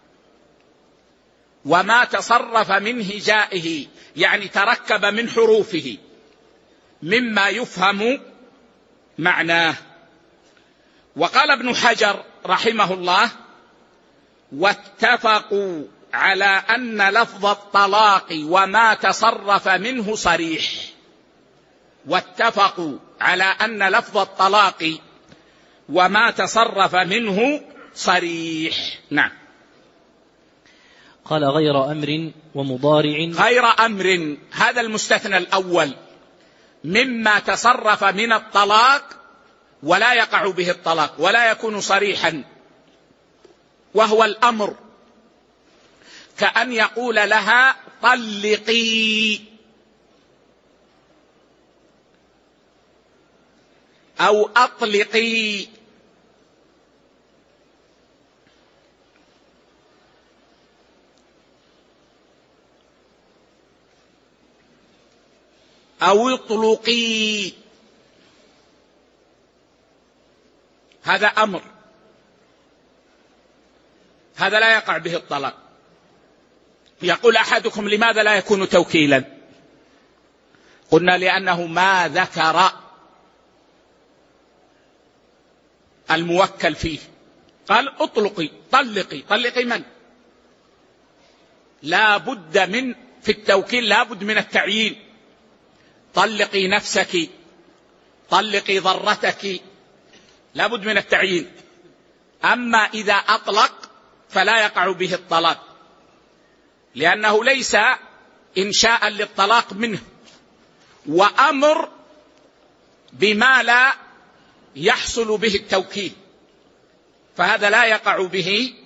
وما تصرف من هجائه يعني تركب من حروفه مما يفهم معناه. وقال ابن حجر رحمه الله: واتفقوا على أن لفظ الطلاق وما تصرف منه صريح. واتفقوا على أن لفظ الطلاق وما تصرف منه صريح. نعم. قال: غير أمر ومضارع. غير أمر، هذا المستثنى الأول مما تصرف من الطلاق ولا يقع به الطلاق ولا يكون صريحا، وهو الأمر، كأن يقول لها طلقي أو أطلقي. أو اطلقي، هذا أمر، هذا لا يقع به الطلاق. يقول أحدكم: لماذا لا يكون توكيلا؟ قلنا: لأنه ما ذكر الموكل فيه. قال: اطلقي، طلقي. طلقي من؟ لا بد من، في التوكيل لا بد من التعيين. طلقي نفسك، طلقي ضرتك، لا بد من التعيين. أما إذا أطلق فلا يقع به الطلاق، لأنه ليس إنشاء للطلاق منه، وأمر بما لا يحصل به التوكيل، فهذا لا يقع به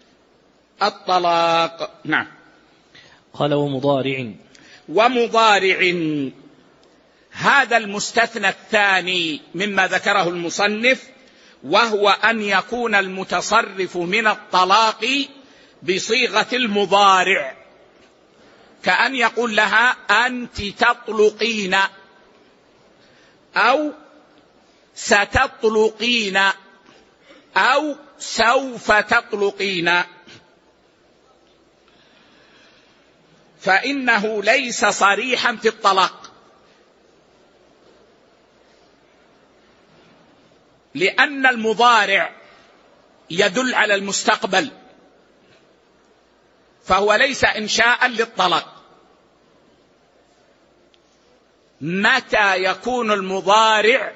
الطلاق. نعم. قال: ومضارع. ومضارع، هذا المستثنى الثاني مما ذكره المصنف، وهو أن يكون المتصرف من الطلاق بصيغة المضارع، كأن يقول لها: أنت تطلقين أو ستطلقين أو سوف تطلقين، فإنه ليس صريحا في الطلاق، لأن المضارع يدل على المستقبل، فهو ليس إنشاء للطلاق. متى يكون المضارع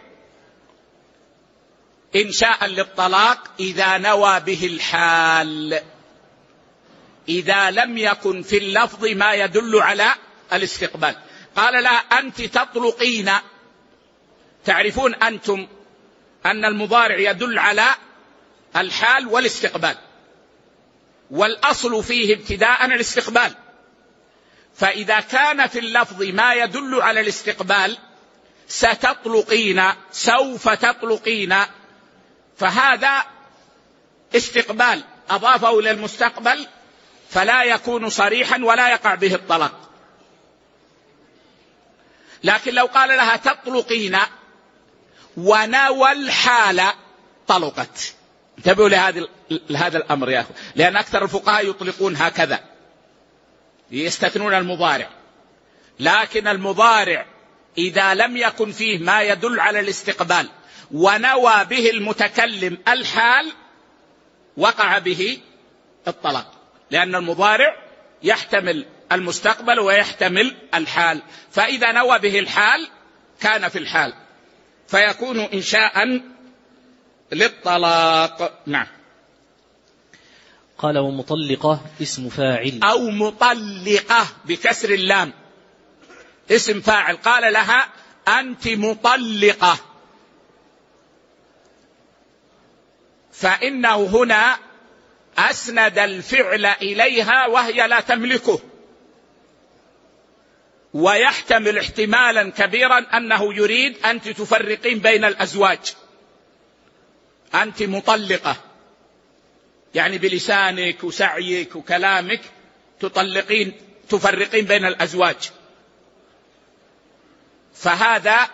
إنشاء للطلاق؟ إذا نوى به الحال، إذا لم يكن في اللفظ ما يدل على الاستقبال. قال: لا، أنت تطلقين. تعرفون أنتم أن المضارع يدل على الحال والاستقبال، والأصل فيه ابتداء الاستقبال، فإذا كان في اللفظ ما يدل على الاستقبال، ستطلقين، سوف تطلقين، فهذا استقبال أضافه إلى المستقبل، فلا يكون صريحا ولا يقع به الطلاق. لكن لو قال لها تطلقين ونوى الحال طلقت. انتبهوا لهذا الأمر يا أخوة، لأن أكثر الفقهاء يطلقون هكذا، يستثنون المضارع. لكن المضارع إذا لم يكن فيه ما يدل على الاستقبال ونوى به المتكلم الحال وقع به الطلاق، لأن المضارع يحتمل المستقبل ويحتمل الحال، فإذا نوى به الحال كان في الحال، فيكون إنشاء للطلاق. نعم. قال: ومطلقة اسم فاعل. أو مطلقة بكسر اللام اسم فاعل. قال لها: أنت مطلقة، فإنه هنا أسند الفعل إليها وهي لا تملكه، ويحتمل احتمالا كبيرا أنه يريد أن تفرقين بين الأزواج، أنت مطلقة، يعني بلسانك وسعيك وكلامك تفرقين بين الأزواج، فهذا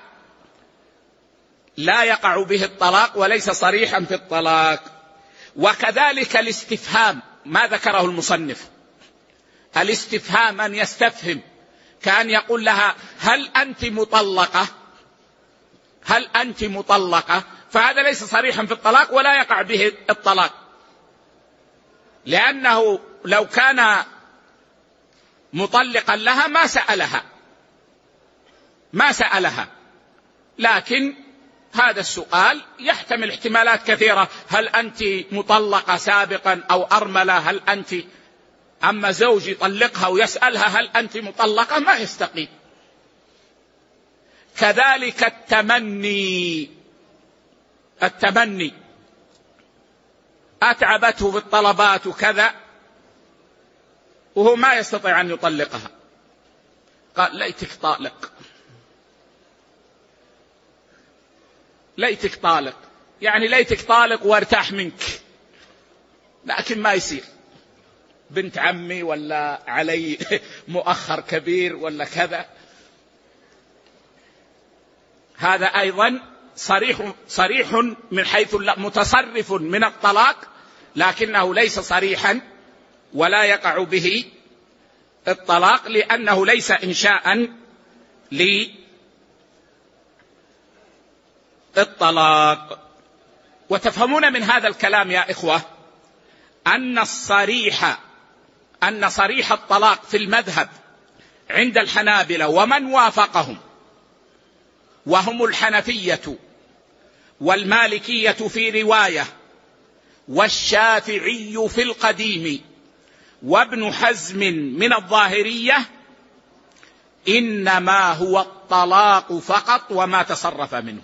لا يقع به الطلاق وليس صريحا في الطلاق. وكذلك الاستفهام ما ذكره المصنف، الاستفهام أن يستفهم كأن يقول لها هل أنت مطلقة، هل أنت مطلقة، فهذا ليس صريحا في الطلاق ولا يقع به الطلاق، لأنه لو كان مطلقا لها ما سألها، لكن هذا السؤال يحتمل احتمالات كثيرة، هل أنت مطلقة سابقا أو أرملة، هل أنت، أما زوج يطلقها ويسألها هل أنت مطلقة ما يستقيم. كذلك التمني أتعبته بالطلبات وكذا وهو ما يستطيع أن يطلقها، قال ليتك طالق، يعني ليتك طالق وارتاح منك، لكن ما يصير، بنت عمي ولا علي مؤخر كبير ولا كذا. هذا أيضا صريح من حيث متصرف من الطلاق، لكنه ليس صريحا ولا يقع به الطلاق، لأنه ليس إنشاء للطلاق. وتفهمون من هذا الكلام يا إخوة أن صريح الطلاق في المذهب عند الحنابلة ومن وافقهم، وهم الحنفية والمالكية في رواية، والشافعي في القديم، وابن حزم من الظاهرية، إنما هو الطلاق فقط وما تصرف منه.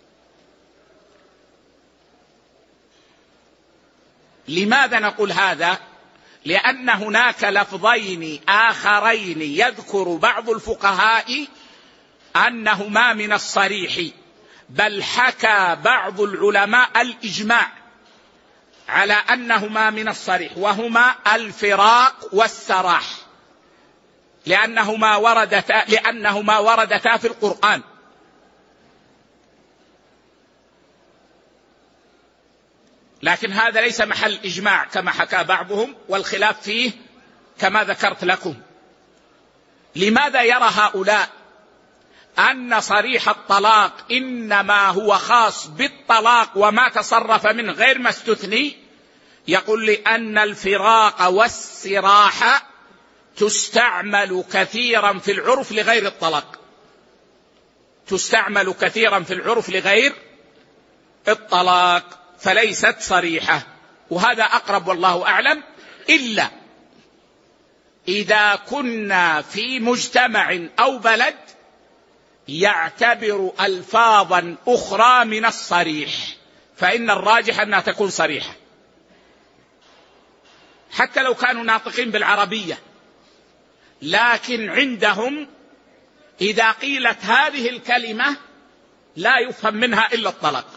لماذا نقول هذا؟ لأن هناك لفظين آخرين يذكر بعض الفقهاء أنهما من الصريح، بل حكى بعض العلماء الإجماع على أنهما من الصريح، وهما الفراق والسراح، لأنهما وردتا في القرآن. لكن هذا ليس محل إجماع كما حكى بعضهم، والخلاف فيه كما ذكرت لكم. لماذا يرى هؤلاء أن صريح الطلاق إنما هو خاص بالطلاق وما تصرف منه غير ما استثني؟ يقول لأن الفراق والسراح تستعمل كثيرا في العرف لغير الطلاق، تستعمل كثيرا في العرف لغير الطلاق، فليست صريحة. وهذا أقرب والله أعلم، إلا إذا كنا في مجتمع أو بلد يعتبر ألفاظا أخرى من الصريح، فإن الراجح أنها تكون صريحة، حتى لو كانوا ناطقين بالعربية، لكن عندهم إذا قيلت هذه الكلمة لا يفهم منها إلا الطلاق،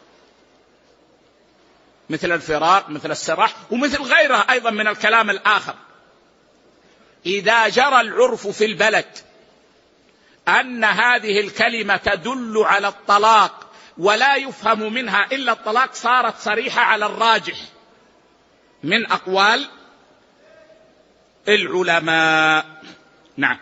مثل الفراق، مثل السراح، ومثل غيرها أيضا من الكلام الآخر. إذا جرى العرف في البلد أن هذه الكلمة تدل على الطلاق ولا يفهم منها إلا الطلاق، صارت صريحة على الراجح من أقوال العلماء. نعم.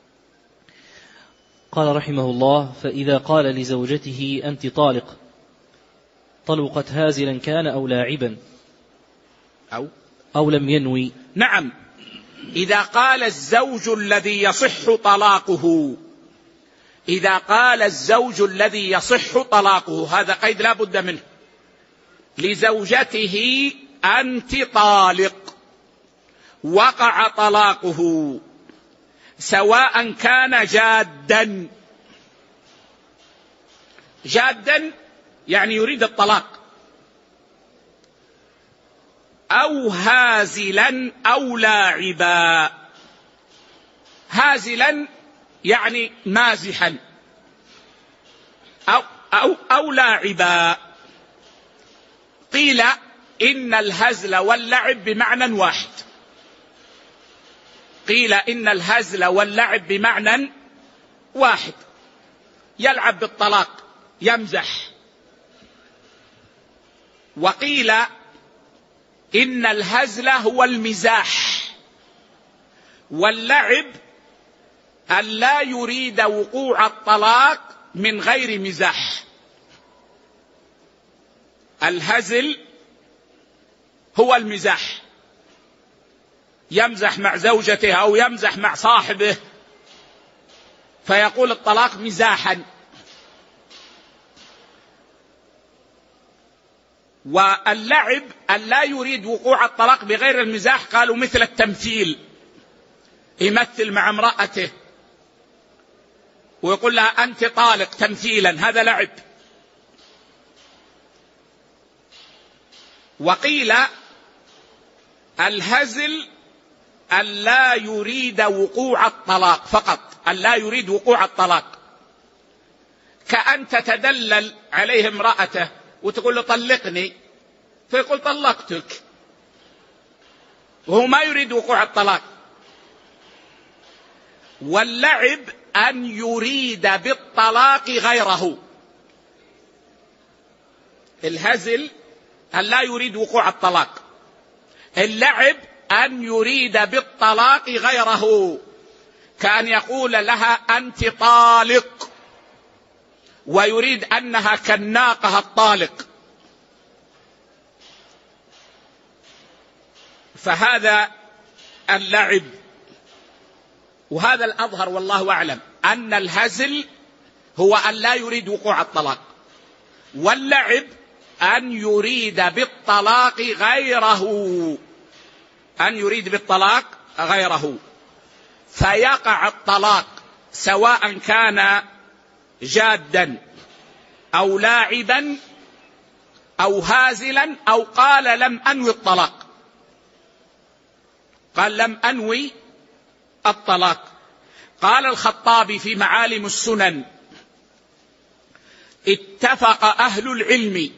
قال رحمه الله: فإذا قال لزوجته أنت طالق، طلقت هازلا كان أو لاعبا أو لم ينوي. نعم، إذا قال الزوج الذي يصح طلاقه، إذا قال الزوج الذي يصح طلاقه، هذا قيد لا بد منه، لزوجته أنت طالق، وقع طلاقه، سواء كان جادا يعني يريد الطلاق، أو هازلا أو لاعبا. هازلا يعني مازحا، أو لاعبا. قيل إن الهزل واللعب بمعنى واحد، قيل إن الهزل واللعب بمعنى واحد، يلعب بالطلاق يمزح. وقيل إن الهزل هو المزاح، واللعب أن لا يريد وقوع الطلاق من غير مزاح. الهزل هو المزاح، يمزح مع زوجته أو يمزح مع صاحبه فيقول الطلاق مزاحا. واللعب أن لا يريد وقوع الطلاق بغير المزاح، قالوا مثل التمثيل، يمثل مع امرأته ويقول لها أنت طالق تمثيلا، هذا لعب. وقيل الهزل أن لا يريد وقوع الطلاق فقط، أن لا يريد وقوع الطلاق، كأن تتدلل عليه امرأته وتقول له طلقني فيقول طلقتك، وهو ما يريد وقوع الطلاق. واللعب أن يريد بالطلاق غيره، الهزل أن لا يريد وقوع الطلاق، اللعب أن يريد بالطلاق غيره، كأن يقول لها أنت طالق ويريد أنها كالناقة الطالق. فهذا اللعب، وهذا الأظهر والله أعلم أن الهزل هو أن لا يريد وقوع الطلاق، واللعب أن يريد بالطلاق غيره، أن يريد بالطلاق غيره، فيقع الطلاق سواء كان جادا أو لاعبا أو هازلا أو قال لم أنوي الطلاق، قال لم أنوي الطلاق. قال الخطابي في معالم السنن: اتفق أهل العلم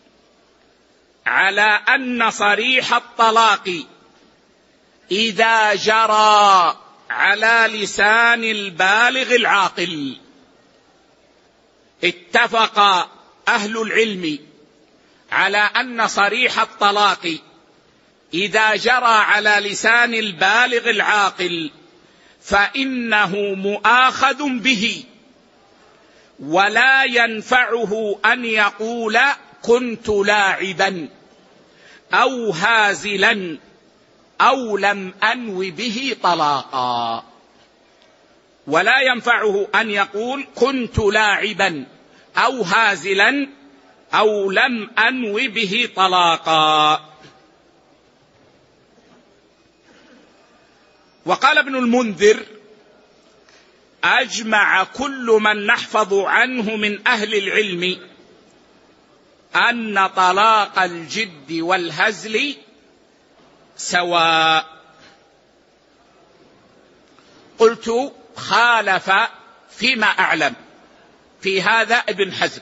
على أن صريح الطلاق إذا جرى على لسان البالغ العاقل. اتفق أهل العلم على أن صريح الطلاق إذا جرى على لسان البالغ العاقل فإنه مؤاخذ به، ولا ينفعه أن يقول كنت لاعبا أو هازلا أو لم أنو به طلاقا. ولا ينفعه أن يقول كنت لاعبا أو هازلا أو لم أنو به طلاقا. وقال ابن المنذر: أجمع كل من نحفظ عنه من أهل العلم أن طلاق الجد والهزل سواء. قلت: خالف فيما أعلم في هذا ابن حزم،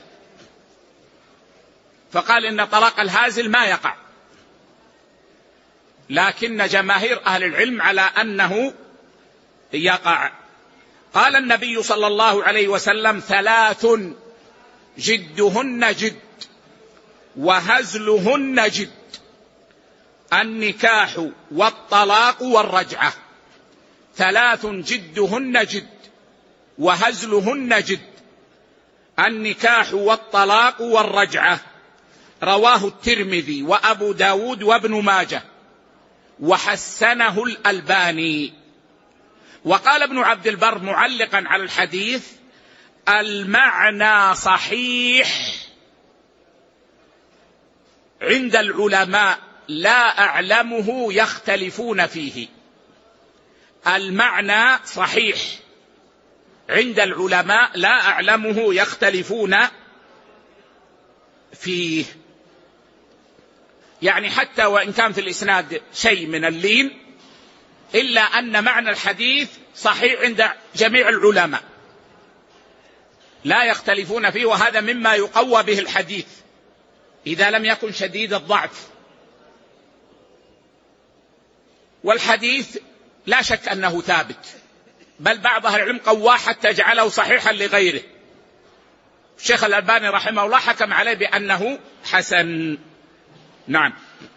فقال إن طلاق الهازل ما يقع، لكن جماهير أهل العلم على أنه يقع. قال النبي صلى الله عليه وسلم: 3 جدهن جد وهزلهن جد: النكاح والطلاق والرجعة. 3 جدهن جد وهزلهن جد: النكاح والطلاق والرجعة. رواه الترمذي وأبو داود وابن ماجه وحسنه الألباني. وقال ابن عبد البر معلقا على الحديث: المعنى صحيح عند العلماء لا أعلمه يختلفون فيه. المعنى صحيح عند العلماء لا أعلمه يختلفون فيه. يعني حتى وإن كان في الإسناد شيء من اللين، إلا أن معنى الحديث صحيح عند جميع العلماء لا يختلفون فيه، وهذا مما يقوى به الحديث. إذا لم يكن شديد الضعف. والحديث لا شك أنه ثابت، بل بعض أهل العلم قواه حتى جعله صحيحا لغيره. الشيخ الألباني رحمه الله حكم عليه بأنه حسن. نعم.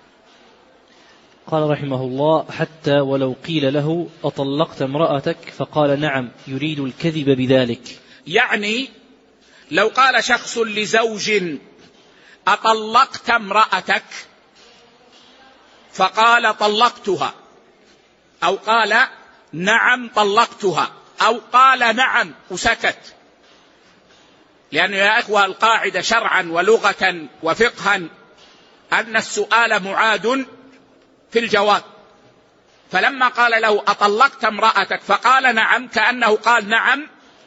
قال رحمه الله: حتى ولو قيل له أطلقت امرأتك فقال نعم، يريد الكذب بذلك. يعني لو قال شخص لزوج أطلقت امرأتك فقال طلقتها، أو قال نعم طلقتها، أو قال نعم وسكت، لأنه يا إخوة القاعدة شرعا ولغة وفقها أن السؤال معاد في الجواب. فلما قال له أطلقت امرأتك فقال نعم، كأنه قال نعم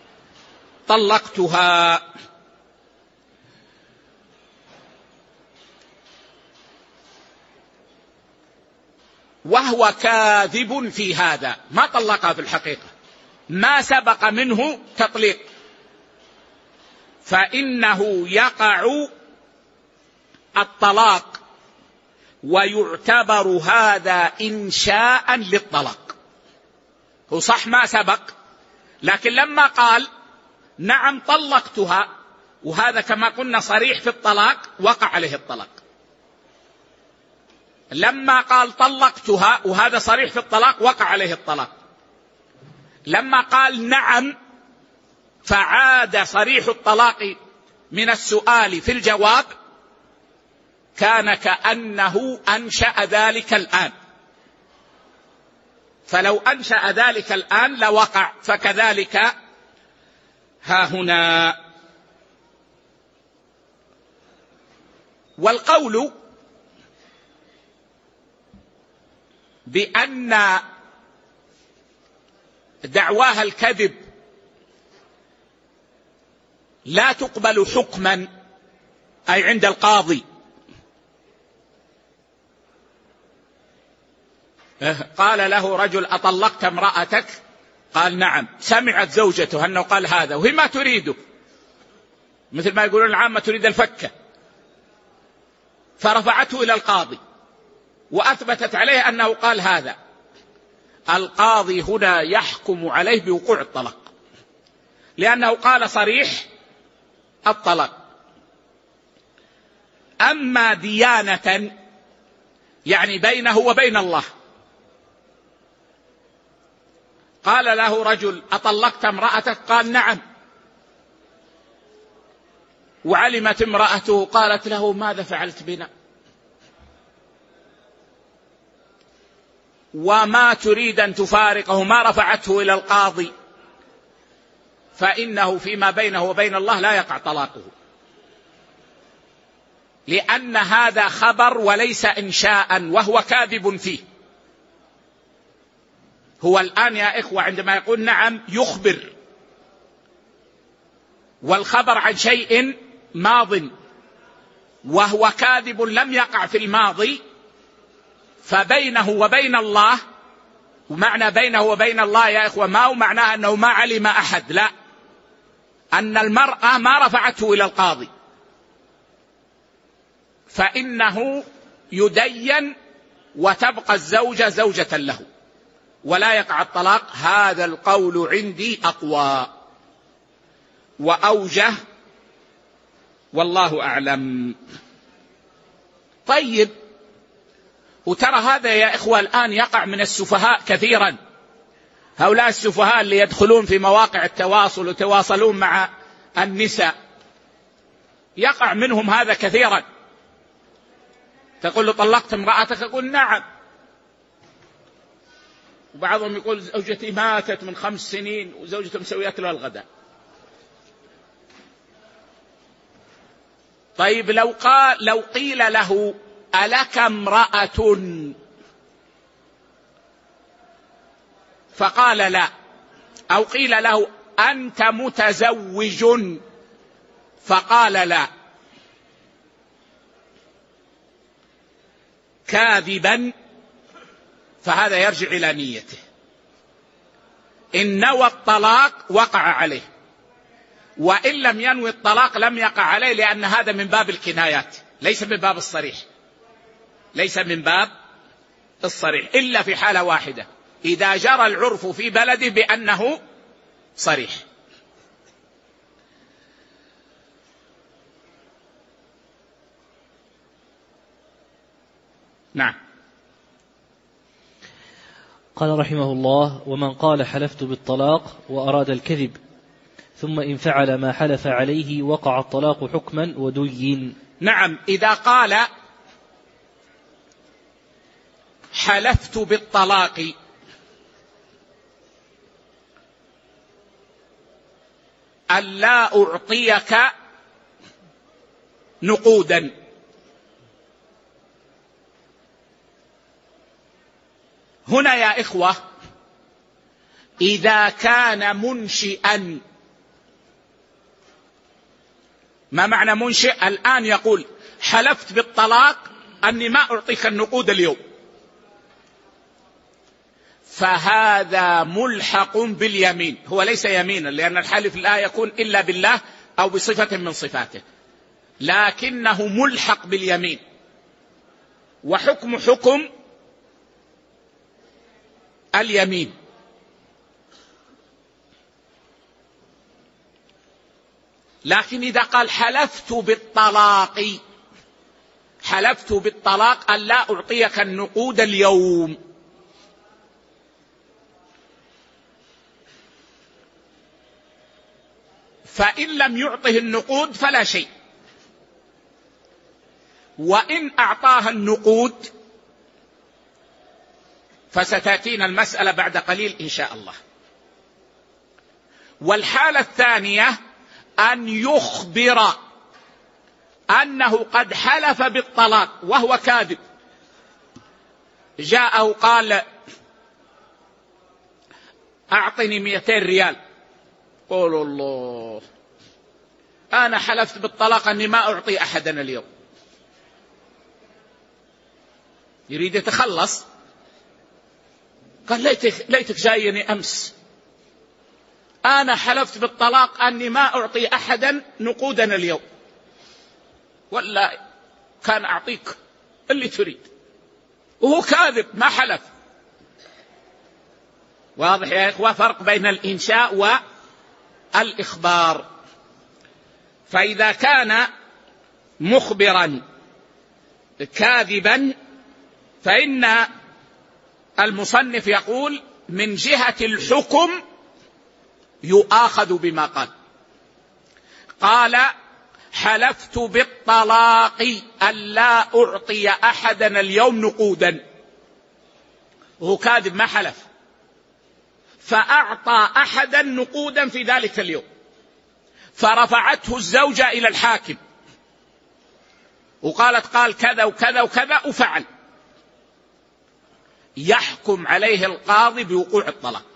طلقتها. وهو كاذب في هذا، ما طلقها في الحقيقة، ما سبق منه تطليق، فإنه يقع الطلاق ويعتبر هذا إنشاء للطلاق. هو صح ما سبق، لكن لما قال نعم طلقتها، وهذا كما قلنا صريح في الطلاق، وقع عليه الطلاق. لما قال طلقتها وهذا صريح في الطلاق، وقع عليه الطلاق. لما قال نعم فعاد صريح الطلاق من السؤال في الجواب، كان كأنه أنشأ ذلك الآن، فلو أنشأ ذلك الآن لوقع، فكذلك ها هنا. والقول بأن دعواها الكذب لا تقبل حكما، أي عند القاضي، قال له رجل أطلقت امرأتك؟ قال نعم. سمعت زوجته أنه قال هذا وهي ما تريده، مثل ما يقولون العامة تريد الفكة، فرفعته إلى القاضي وأثبتت عليه أنه قال هذا. القاضي هنا يحكم عليه بوقوع الطلاق، لأنه قال صريح الطلاق. أما ديانة يعني بينه وبين الله، قال له رجل أطلقت امرأتك؟ قال نعم. وعلمت امرأته قالت له ماذا فعلت بنا، وما تريد أن تفارقه، ما رفعته إلى القاضي، فإنه فيما بينه وبين الله لا يقع طلاقه، لأن هذا خبر وليس إنشاء، وهو كاذب فيه. هو الآن يا إخوة عندما يقول نعم يخبر، والخبر عن شيء ماض، وهو كاذب لم يقع في الماضي، فبينه وبين الله، ومعنى بينه وبين الله يا إخوة ما هو معناه أنه ما علم أحد، لا، أن المرأة ما رفعته إلى القاضي، فإنه يدين وتبقى الزوجة زوجة له ولا يقع الطلاق. هذا القول عندي أقوى وأوجه، والله أعلم. طيب، وترى هذا يا إخوة الآن يقع من السفهاء كثيرا، هؤلاء السفهاء اللي يدخلون في مواقع التواصل وتواصلون مع النساء، يقع منهم هذا كثيرا. تقول له طلقت امرأتك؟ يقول نعم. وبعضهم يقول زوجتي ماتت من 5 سنين وزوجته مسويات له الغداء. طيب لو قيل له ألك امرأة فقال لا، أو قيل له أنت متزوج فقال لا، كاذبا، فهذا يرجع إلى نيته. إن نوى الطلاق وقع عليه، وإن لم ينوي الطلاق لم يقع عليه، لأن هذا من باب الكنايات، ليس من باب الصريح، ليس من باب الصريح إلا في حالة واحدة، إذا جرى العرف في بلده بأنه صريح. نعم. قال رحمه الله: ومن قال حلفت بالطلاق وأراد الكذب ثم إن فعل ما حلف عليه وقع الطلاق حكما ودين. نعم، إذا قال حلفت بالطلاق ألا أعطيك نقودا، هنا يا إخوة إذا كان منشئا، ما معنى منشئ؟ الآن يقول حلفت بالطلاق أني ما أعطيك النقود اليوم، فهذا ملحق باليمين، هو ليس يمينا لأن الحلف لا يكون إلا بالله أو بصفة من صفاته، لكنه ملحق باليمين، وحكم حكم اليمين. لكن إذا قال حلفت بالطلاق ألا أعطيك النقود اليوم، فإن لم يعطه النقود فلا شيء، وإن أعطاها النقود فستأتينا المسألة بعد قليل إن شاء الله. والحالة الثانية أن يخبر أنه قد حلف بالطلاق وهو كاذب، جاءه قال أعطني 200 ريال، قولوا الله أنا حلفت بالطلاق أني ما أعطي أحدا اليوم، يريد يتخلص، قال ليتك جايني أمس، أنا حلفت بالطلاق أني ما أعطي أحدا نقودا اليوم، ولا كان أعطيك اللي تريد، وهو كاذب ما حلف. واضح يا إخوة فرق بين الإنشاء والإخبار. فإذا كان مخبرا كاذبا فإن المصنف يقول من جهة الحكم يؤاخذ بما قال. قال حلفت بالطلاق ألا أعطي أحدا اليوم نقودا، وهو كاذب ما حلف، فأعطى أحدا نقودا في ذلك اليوم، فرفعته الزوجة إلى الحاكم وقالت قال كذا وكذا وكذا وفعل، يحكم عليه القاضي بوقوع الطلاق،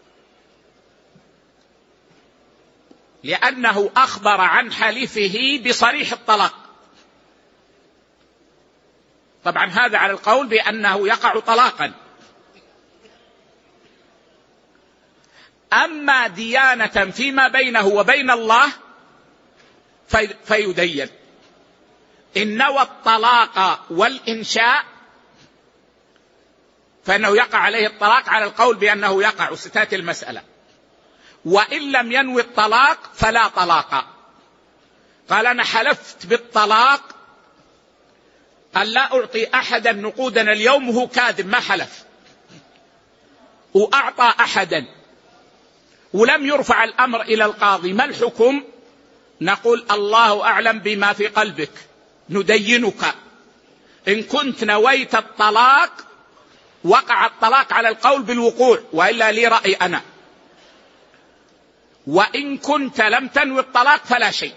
لأنه أخبر عن حلفه بصريح الطلاق. طبعا هذا على القول بأنه يقع طلاقا. أما ديانة فيما بينه وبين الله فيدين، إن نوى الطلاق والإنشاء فإنه يقع عليه الطلاق على القول بأنه يقع، ستاتي المسألة. وإن لم ينوي الطلاق فلا طلاق. قال أنا حلفت بالطلاق ألا أعطي أحدا نقودا اليوم، وهو كاذب ما حلف، وأعطى أحدا ولم يرفع الأمر إلى القاضي، ما الحكم؟ نقول الله أعلم بما في قلبك، ندينك. إن كنت نويت الطلاق وقع الطلاق على القول بالوقوع، وإلا لي رأي أنا. وإن كنت لم تنوي الطلاق فلا شيء.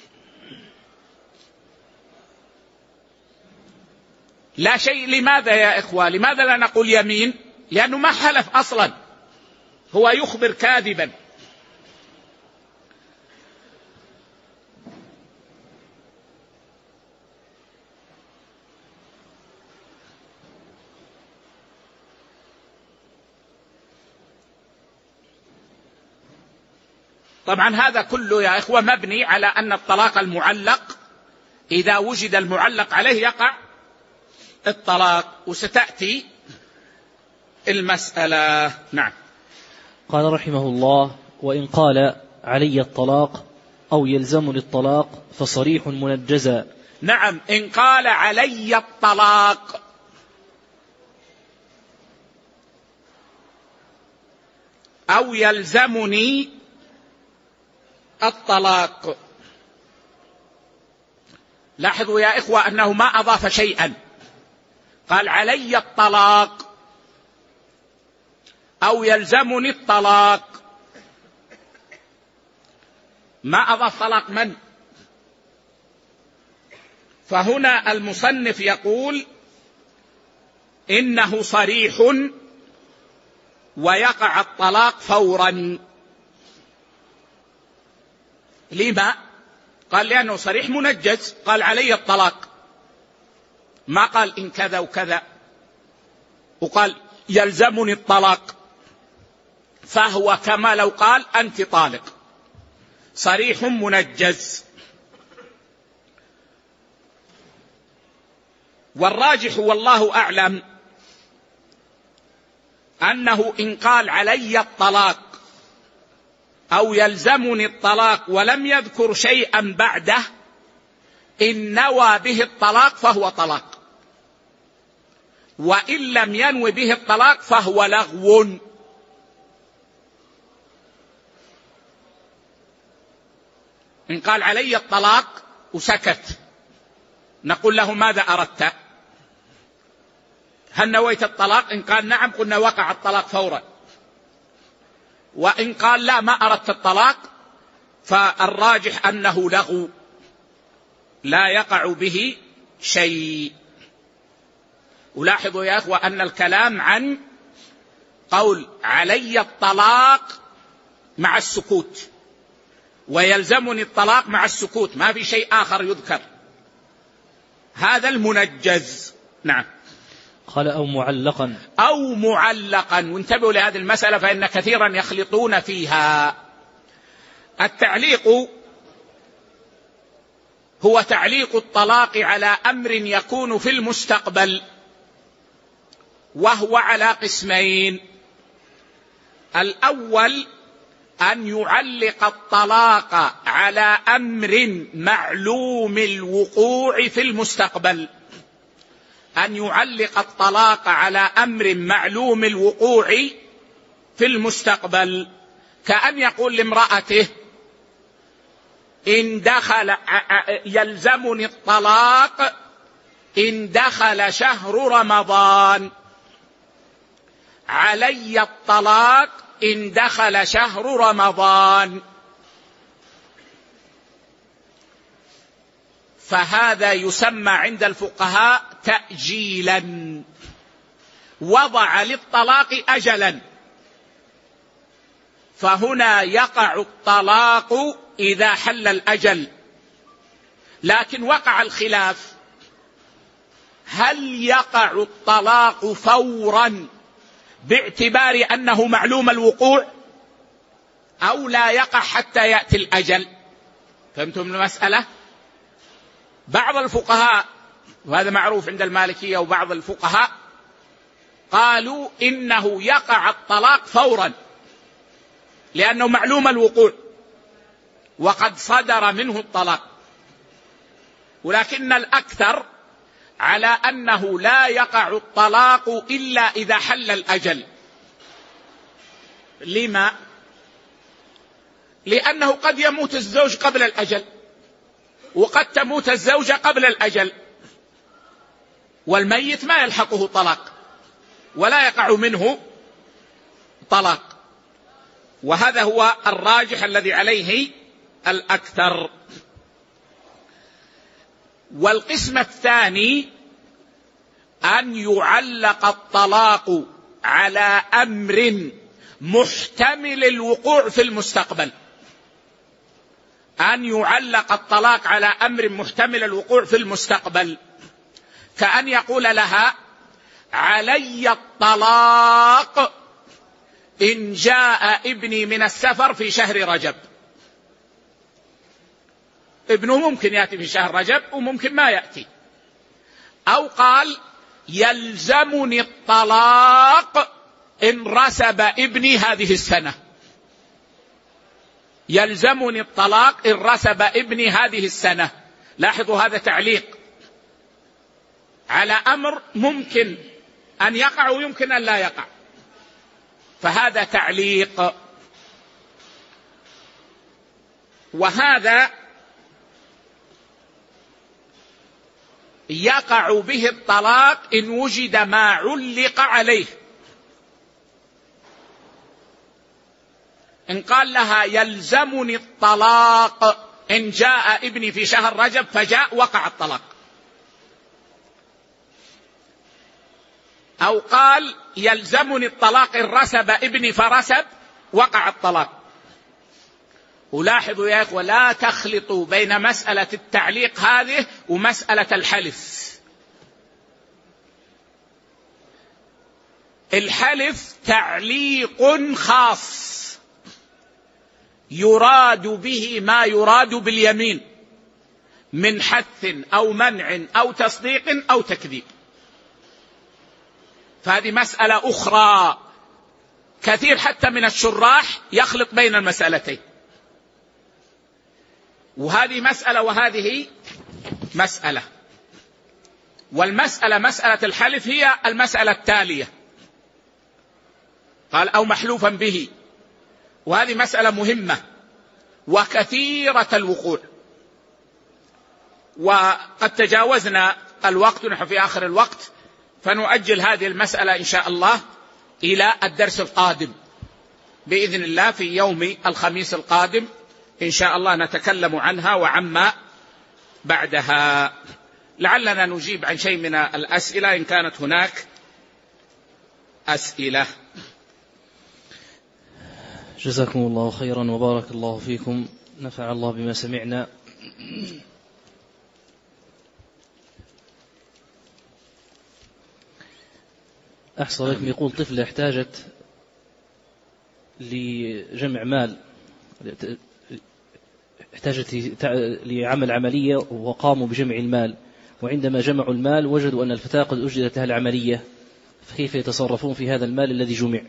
لا شيء لماذا يا إخوة؟ لماذا لا نقول يمين؟ لأنه ما حلف أصلا، هو يخبر كاذبا. طبعا هذا كله يا إخوة مبني على أن الطلاق المعلق إذا وجد المعلق عليه يقع الطلاق، وستأتي المسألة. نعم. قال رحمه الله: وإن قال علي الطلاق أو يلزمني الطلاق فصريح منجزا. نعم، إن قال علي الطلاق أو يلزمني الطلاق. لاحظوا يا إخوة أنه ما أضاف شيئا، قال علي الطلاق أو يلزمني الطلاق، ما أضاف طلاق من. فهنا المصنف يقول إنه صريح ويقع الطلاق فورا. لما؟ قال لأنه صريح منجز، قال علي الطلاق، ما قال إن كذا وكذا، وقال يلزمني الطلاق، فهو كما لو قال أنت طالق، صريح منجز. والراجح والله أعلم أنه إن قال علي الطلاق أو يلزمني الطلاق ولم يذكر شيئا بعده، إن نوى به الطلاق فهو طلاق، وإن لم ينوي به الطلاق فهو لغو. إن قال علي الطلاق وسكت، نقول له ماذا أردت؟ هل نويت الطلاق؟ إن قال نعم قلنا وقع الطلاق فورا. وإن قال لا ما أردت الطلاق، فالراجح أنه لغو لا يقع به شيء. ولاحظوا يا أخوة أن الكلام عن قول علي الطلاق مع السكوت، ويلزمني الطلاق مع السكوت، ما في شيء آخر يذكر، هذا المنجز. نعم. قال أو معلقا. أو معلقا، وانتبهوا لهذه المسألة فإن كثيرا يخلطون فيها. التعليق هو تعليق الطلاق على أمر يكون في المستقبل، وهو على قسمين. الأول أن يعلق الطلاق على أمر معلوم الوقوع في المستقبل، أن يعلق الطلاق على أمر معلوم الوقوع في المستقبل، كأن يقول لامرأته إن دخل يلزمني الطلاق إن دخل شهر رمضان، علي الطلاق إن دخل شهر رمضان. فهذا يسمى عند الفقهاء تأجيلا، وضع للطلاق أجلا، فهنا يقع الطلاق إذا حل الأجل. لكن وقع الخلاف، هل يقع الطلاق فورا باعتبار أنه معلوم الوقوع، أو لا يقع حتى يأتي الأجل؟ فهمتم المسألة؟ بعض الفقهاء، وهذا معروف عند المالكية وبعض الفقهاء، قالوا إنه يقع الطلاق فورا لأنه معلوم الوقوع وقد صدر منه الطلاق، ولكن الأكثر على أنه لا يقع الطلاق إلا إذا حل الأجل. لما؟ لأنه قد يموت الزوج قبل الأجل، وقد تموت الزوجة قبل الأجل، والميت ما يلحقه طلاق ولا يقع منه طلاق، وهذا هو الراجح الذي عليه الأكثر. والقسم الثاني أن يعلق الطلاق على أمر محتمل الوقوع في المستقبل، أن يعلق الطلاق على أمر محتمل الوقوع في المستقبل، كأن يقول لها علي الطلاق إن جاء ابني من السفر في شهر رجب. ابنه ممكن يأتي في شهر رجب وممكن ما يأتي. أو قال يلزمني الطلاق إن رسب ابني هذه السنة، يلزمني الطلاق إن رسب ابني هذه السنة. لاحظوا هذا تعليق على أمر ممكن أن يقع ويمكن أن لا يقع، فهذا تعليق. وهذا يقع به الطلاق إن وجد ما علق عليه. إن قال لها يلزمني الطلاق إن جاء ابني في شهر رجب فجاء، وقع الطلاق. أو قال يلزمني الطلاق إن رسب ابني فرسب، وقع الطلاق. ولاحظوا يا إخوة لا تخلطوا بين مسألة التعليق هذه ومسألة الحلف. الحلف تعليق خاص يراد به ما يراد باليمين من حث أو منع أو تصديق أو تكذيب، فهذه مسألة أخرى. كثير حتى من الشراح يخلط بين المسألتين، وهذه مسألة وهذه مسألة. والمسألة مسألة الحلف هي المسألة التالية، قال أو محلوفا به، وهذه مسألة مهمة وكثيرة الوقوع. وقد تجاوزنا الوقت، نحن في آخر الوقت، فنؤجل هذه المسألة إن شاء الله إلى الدرس القادم بإذن الله. في يوم الخميس القادم إن شاء الله نتكلم عنها وعما بعدها. لعلنا نجيب عن شيء من الأسئلة إن كانت هناك أسئلة. جزاكم الله خيرا وبارك الله فيكم، نفع الله بما سمعنا. أحسن لكم. يقول طفلة احتاجت لجمع مال، احتاجت لعمل عملية وقاموا بجمع المال، وعندما جمعوا المال وجدوا أن الفتاة قد أجرت لها العملية، فكيف يتصرفون في هذا المال الذي جمع؟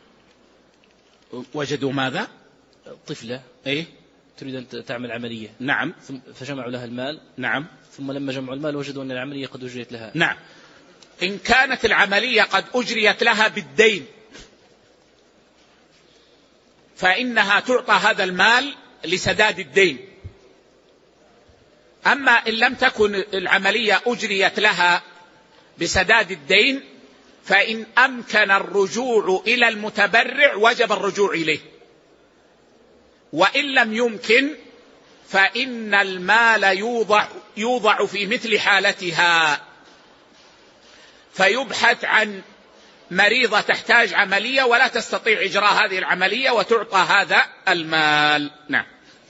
وجدوا ماذا؟ طفلة تريد أن تعمل عملية. نعم. فجمعوا لها المال. نعم. ثم لما جمعوا المال وجدوا أن العملية قد أجريت لها. نعم. إن كانت العملية قد أجريت لها بالدين فإنها تعطى هذا المال لسداد الدين. أما إن لم تكن العملية أجريت لها بسداد الدين فإن أمكن الرجوع إلى المتبرع وجب الرجوع إليه، وإن لم يمكن فإن المال يوضع في مثل حالتها، فيبحث عن مريضة تحتاج عملية ولا تستطيع إجراء هذه العملية وتعطى هذا المال. نعم.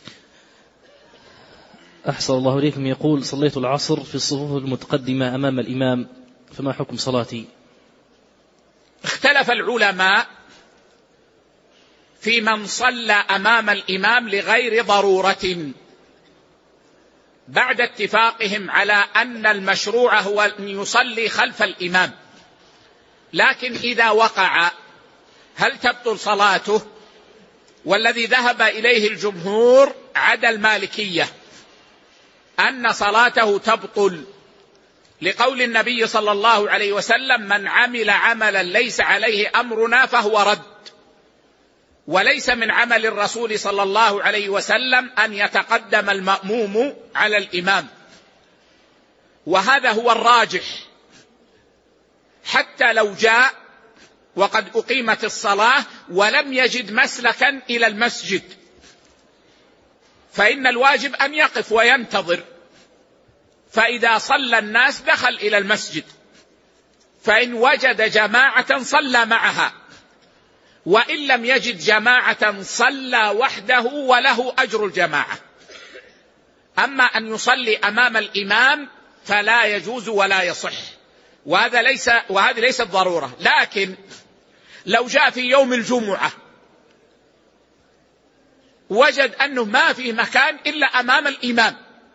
أحسن الله إليكم. يقول صليت العصر في الصفوف المتقدمة أمام الإمام، فما حكم صلاتي؟ اختلف العلماء في من صلى أمام الإمام لغير ضرورة، بعد اتفاقهم على أن المشروع هو أن يصلي خلف الإمام، لكن إذا وقع هل تبطل صلاته؟ والذي ذهب إليه الجمهور عدا المالكية أن صلاته تبطل، لقول النبي صلى الله عليه وسلم من عمل عملا ليس عليه أمرنا فهو رد. وليس من عمل الرسول صلى الله عليه وسلم أن يتقدم المأموم على الإمام، وهذا هو الراجح. حتى لو جاء وقد أقيمت الصلاة ولم يجد مسلكا إلى المسجد فإن الواجب أن يقف وينتظر، فإذا صلى الناس دخل إلى المسجد، فإن وجد جماعة صلى معها، وإن لم يجد جماعة صلى وحده وله أجر الجماعة. أما أن يصلي أمام الإمام فلا يجوز ولا يصح، وهذه ليست ضرورة. لكن لو جاء في يوم الجمعة وجد أنه ما فيه مكان إلا أمام الإمام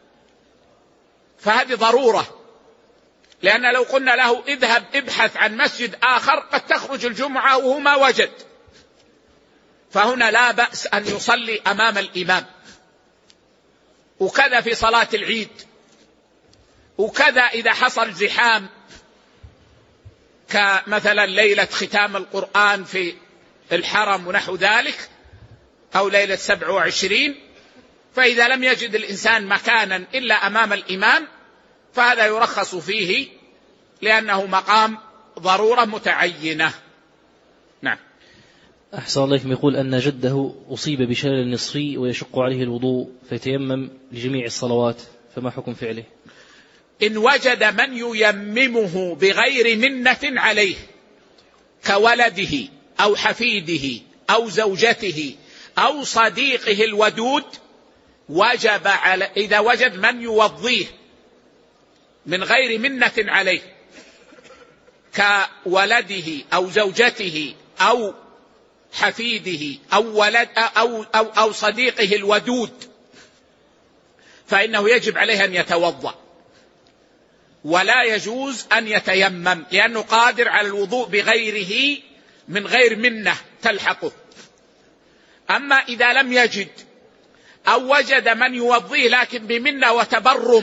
فهذه ضرورة، لأن لو قلنا له اذهب ابحث عن مسجد آخر قد تخرج الجمعة وهو ما وجد، فهنا لا بأس أن يصلي أمام الإمام. وكذا في صلاة العيد، وكذا إذا حصل زحام كمثلا ليلة ختام القرآن في الحرم ونحو ذلك، أو ليلة 27، فإذا لم يجد الإنسان مكانا إلا أمام الإمام فهذا يرخص فيه، لأنه مقام ضرورة متعينة. نعم. أحسن الله إليكم. يقول أن جده أصيب بشلل نصفي ويشق عليه الوضوء فيتيمم لجميع الصلوات، فما حكم فعله؟ إن وجد من ييممه بغير منة عليه كولده أو حفيده أو زوجته أو صديقه الودود، وجب على إذا وجد من يوضيه من غير منة عليه كولده أو زوجته أو حفيده أو صديقه الودود، فإنه يجب عليه أن يتوضأ، ولا يجوز أن يتيمم، لأنه قادر على الوضوء بغيره من غير منة تلحقه. أما إذا لم يجد أو وجد من يوضيه لكن بمنة وتبرم،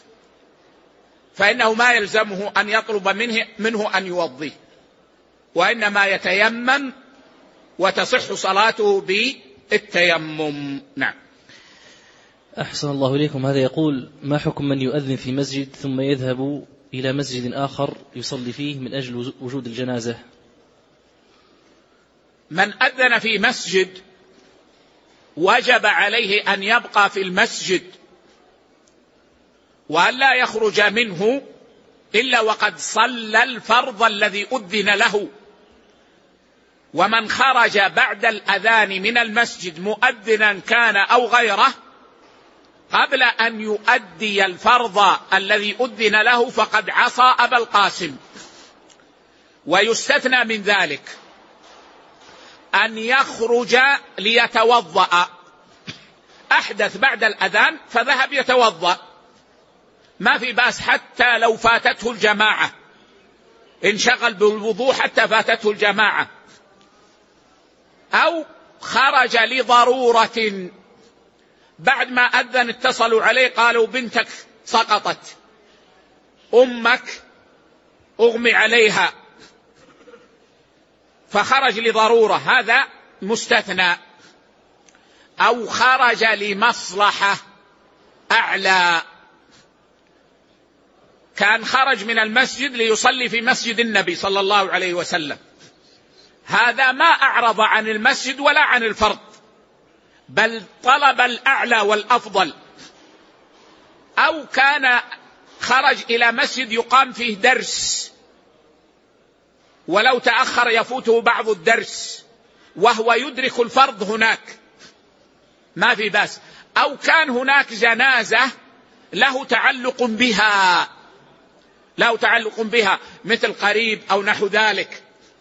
فإنه ما يلزمه أن يطلب منه أن يوضيه، وإنما يتيمم وتصح صلاته بالتيمم. نعم. أحسن الله إليكم. هذا يقول: ما حكم من يؤذن في مسجد ثم يذهب إلى مسجد آخر يصلي فيه من أجل وجود الجنازة؟ من أذن في مسجد وجب عليه أن يبقى في المسجد وأن لا يخرج منه إلا وقد صلى الفرض الذي أذن له. ومن خرج بعد الأذان من المسجد مؤذنا كان أو غيره قبل أن يؤدي الفرض الذي أذن له فقد عصى أبا القاسم. ويستثنى من ذلك أن يخرج ليتوضأ، أحدث بعد الأذان فذهب يتوضأ، ما في بأس حتى لو فاتته الجماعة، انشغل بالوضوء حتى فاتته الجماعة. أو خرج لضرورة، بعد ما أذن اتصلوا عليه قالوا بنتك سقطت، أمك أغمي عليها، فخرج لضرورة، هذا مستثنى. أو خرج لمصلحة أعلى، كان خرج من المسجد ليصلي في مسجد النبي صلى الله عليه وسلم، هذا ما أعرض عن المسجد ولا عن الفرض، بل طلب الأعلى والأفضل. أو كان خرج إلى مسجد يقام فيه درس، ولو تأخر يفوته بعض الدرس وهو يدرك الفرض هناك، ما في بأس. أو كان هناك جنازة له تعلق بها مثل قريب أو نحو ذلك،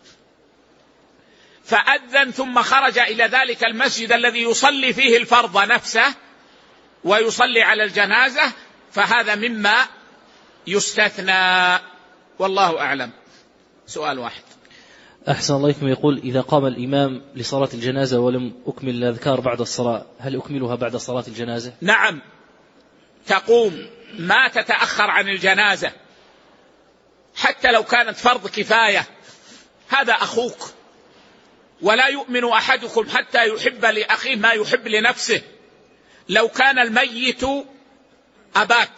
فأذن ثم خرج إلى ذلك المسجد الذي يصلي فيه الفرض نفسه ويصلي على الجنازة، فهذا مما يستثنى، والله أعلم. سؤال واحد. أحسن الله إليكم. يقول: إذا قام الإمام لصلاة الجنازة ولم أكمل الأذكار بعد الصلاة، هل أكملها بعد صلاة الجنازة؟ نعم، تقوم، ما تتأخر عن الجنازة حتى لو كانت فرض كفاية، هذا أخوك، ولا يؤمن أحدكم حتى يحب لأخيه ما يحب لنفسه. لو كان الميت أباك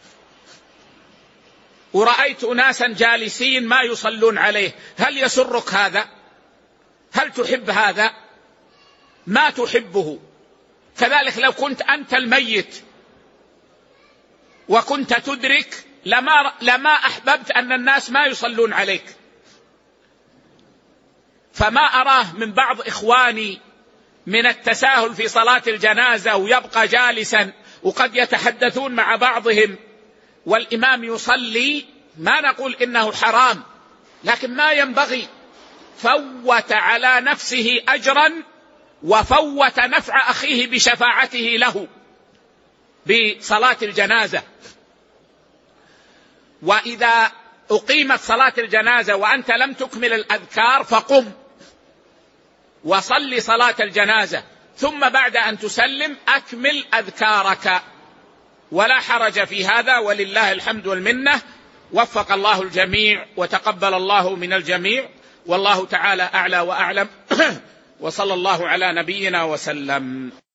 ورأيت ناسا جالسين ما يصلون عليه، هل يسرك هذا؟ هل تحب هذا؟ ما تحبه. كذلك لو كنت أنت الميت وكنت تدرك لما أحببت أن الناس ما يصلون عليك. فما أراه من بعض إخواني من التساهل في صلاة الجنازة ويبقى جالسا، وقد يتحدثون مع بعضهم والإمام يصلي، ما نقول إنه حرام، لكن ما ينبغي، فوت على نفسه أجرا وفوت نفع أخيه بشفاعته له بصلاة الجنازة. وإذا أقيمت صلاة الجنازة وأنت لم تكمل الأذكار فقم وصل صلاة الجنازة، ثم بعد أن تسلم أكمل أذكارك، ولا حرج في هذا، ولله الحمد والمنة. وفق الله الجميع وتقبل الله من الجميع، والله تعالى أعلى وأعلم. وصلى الله على نبينا وسلم.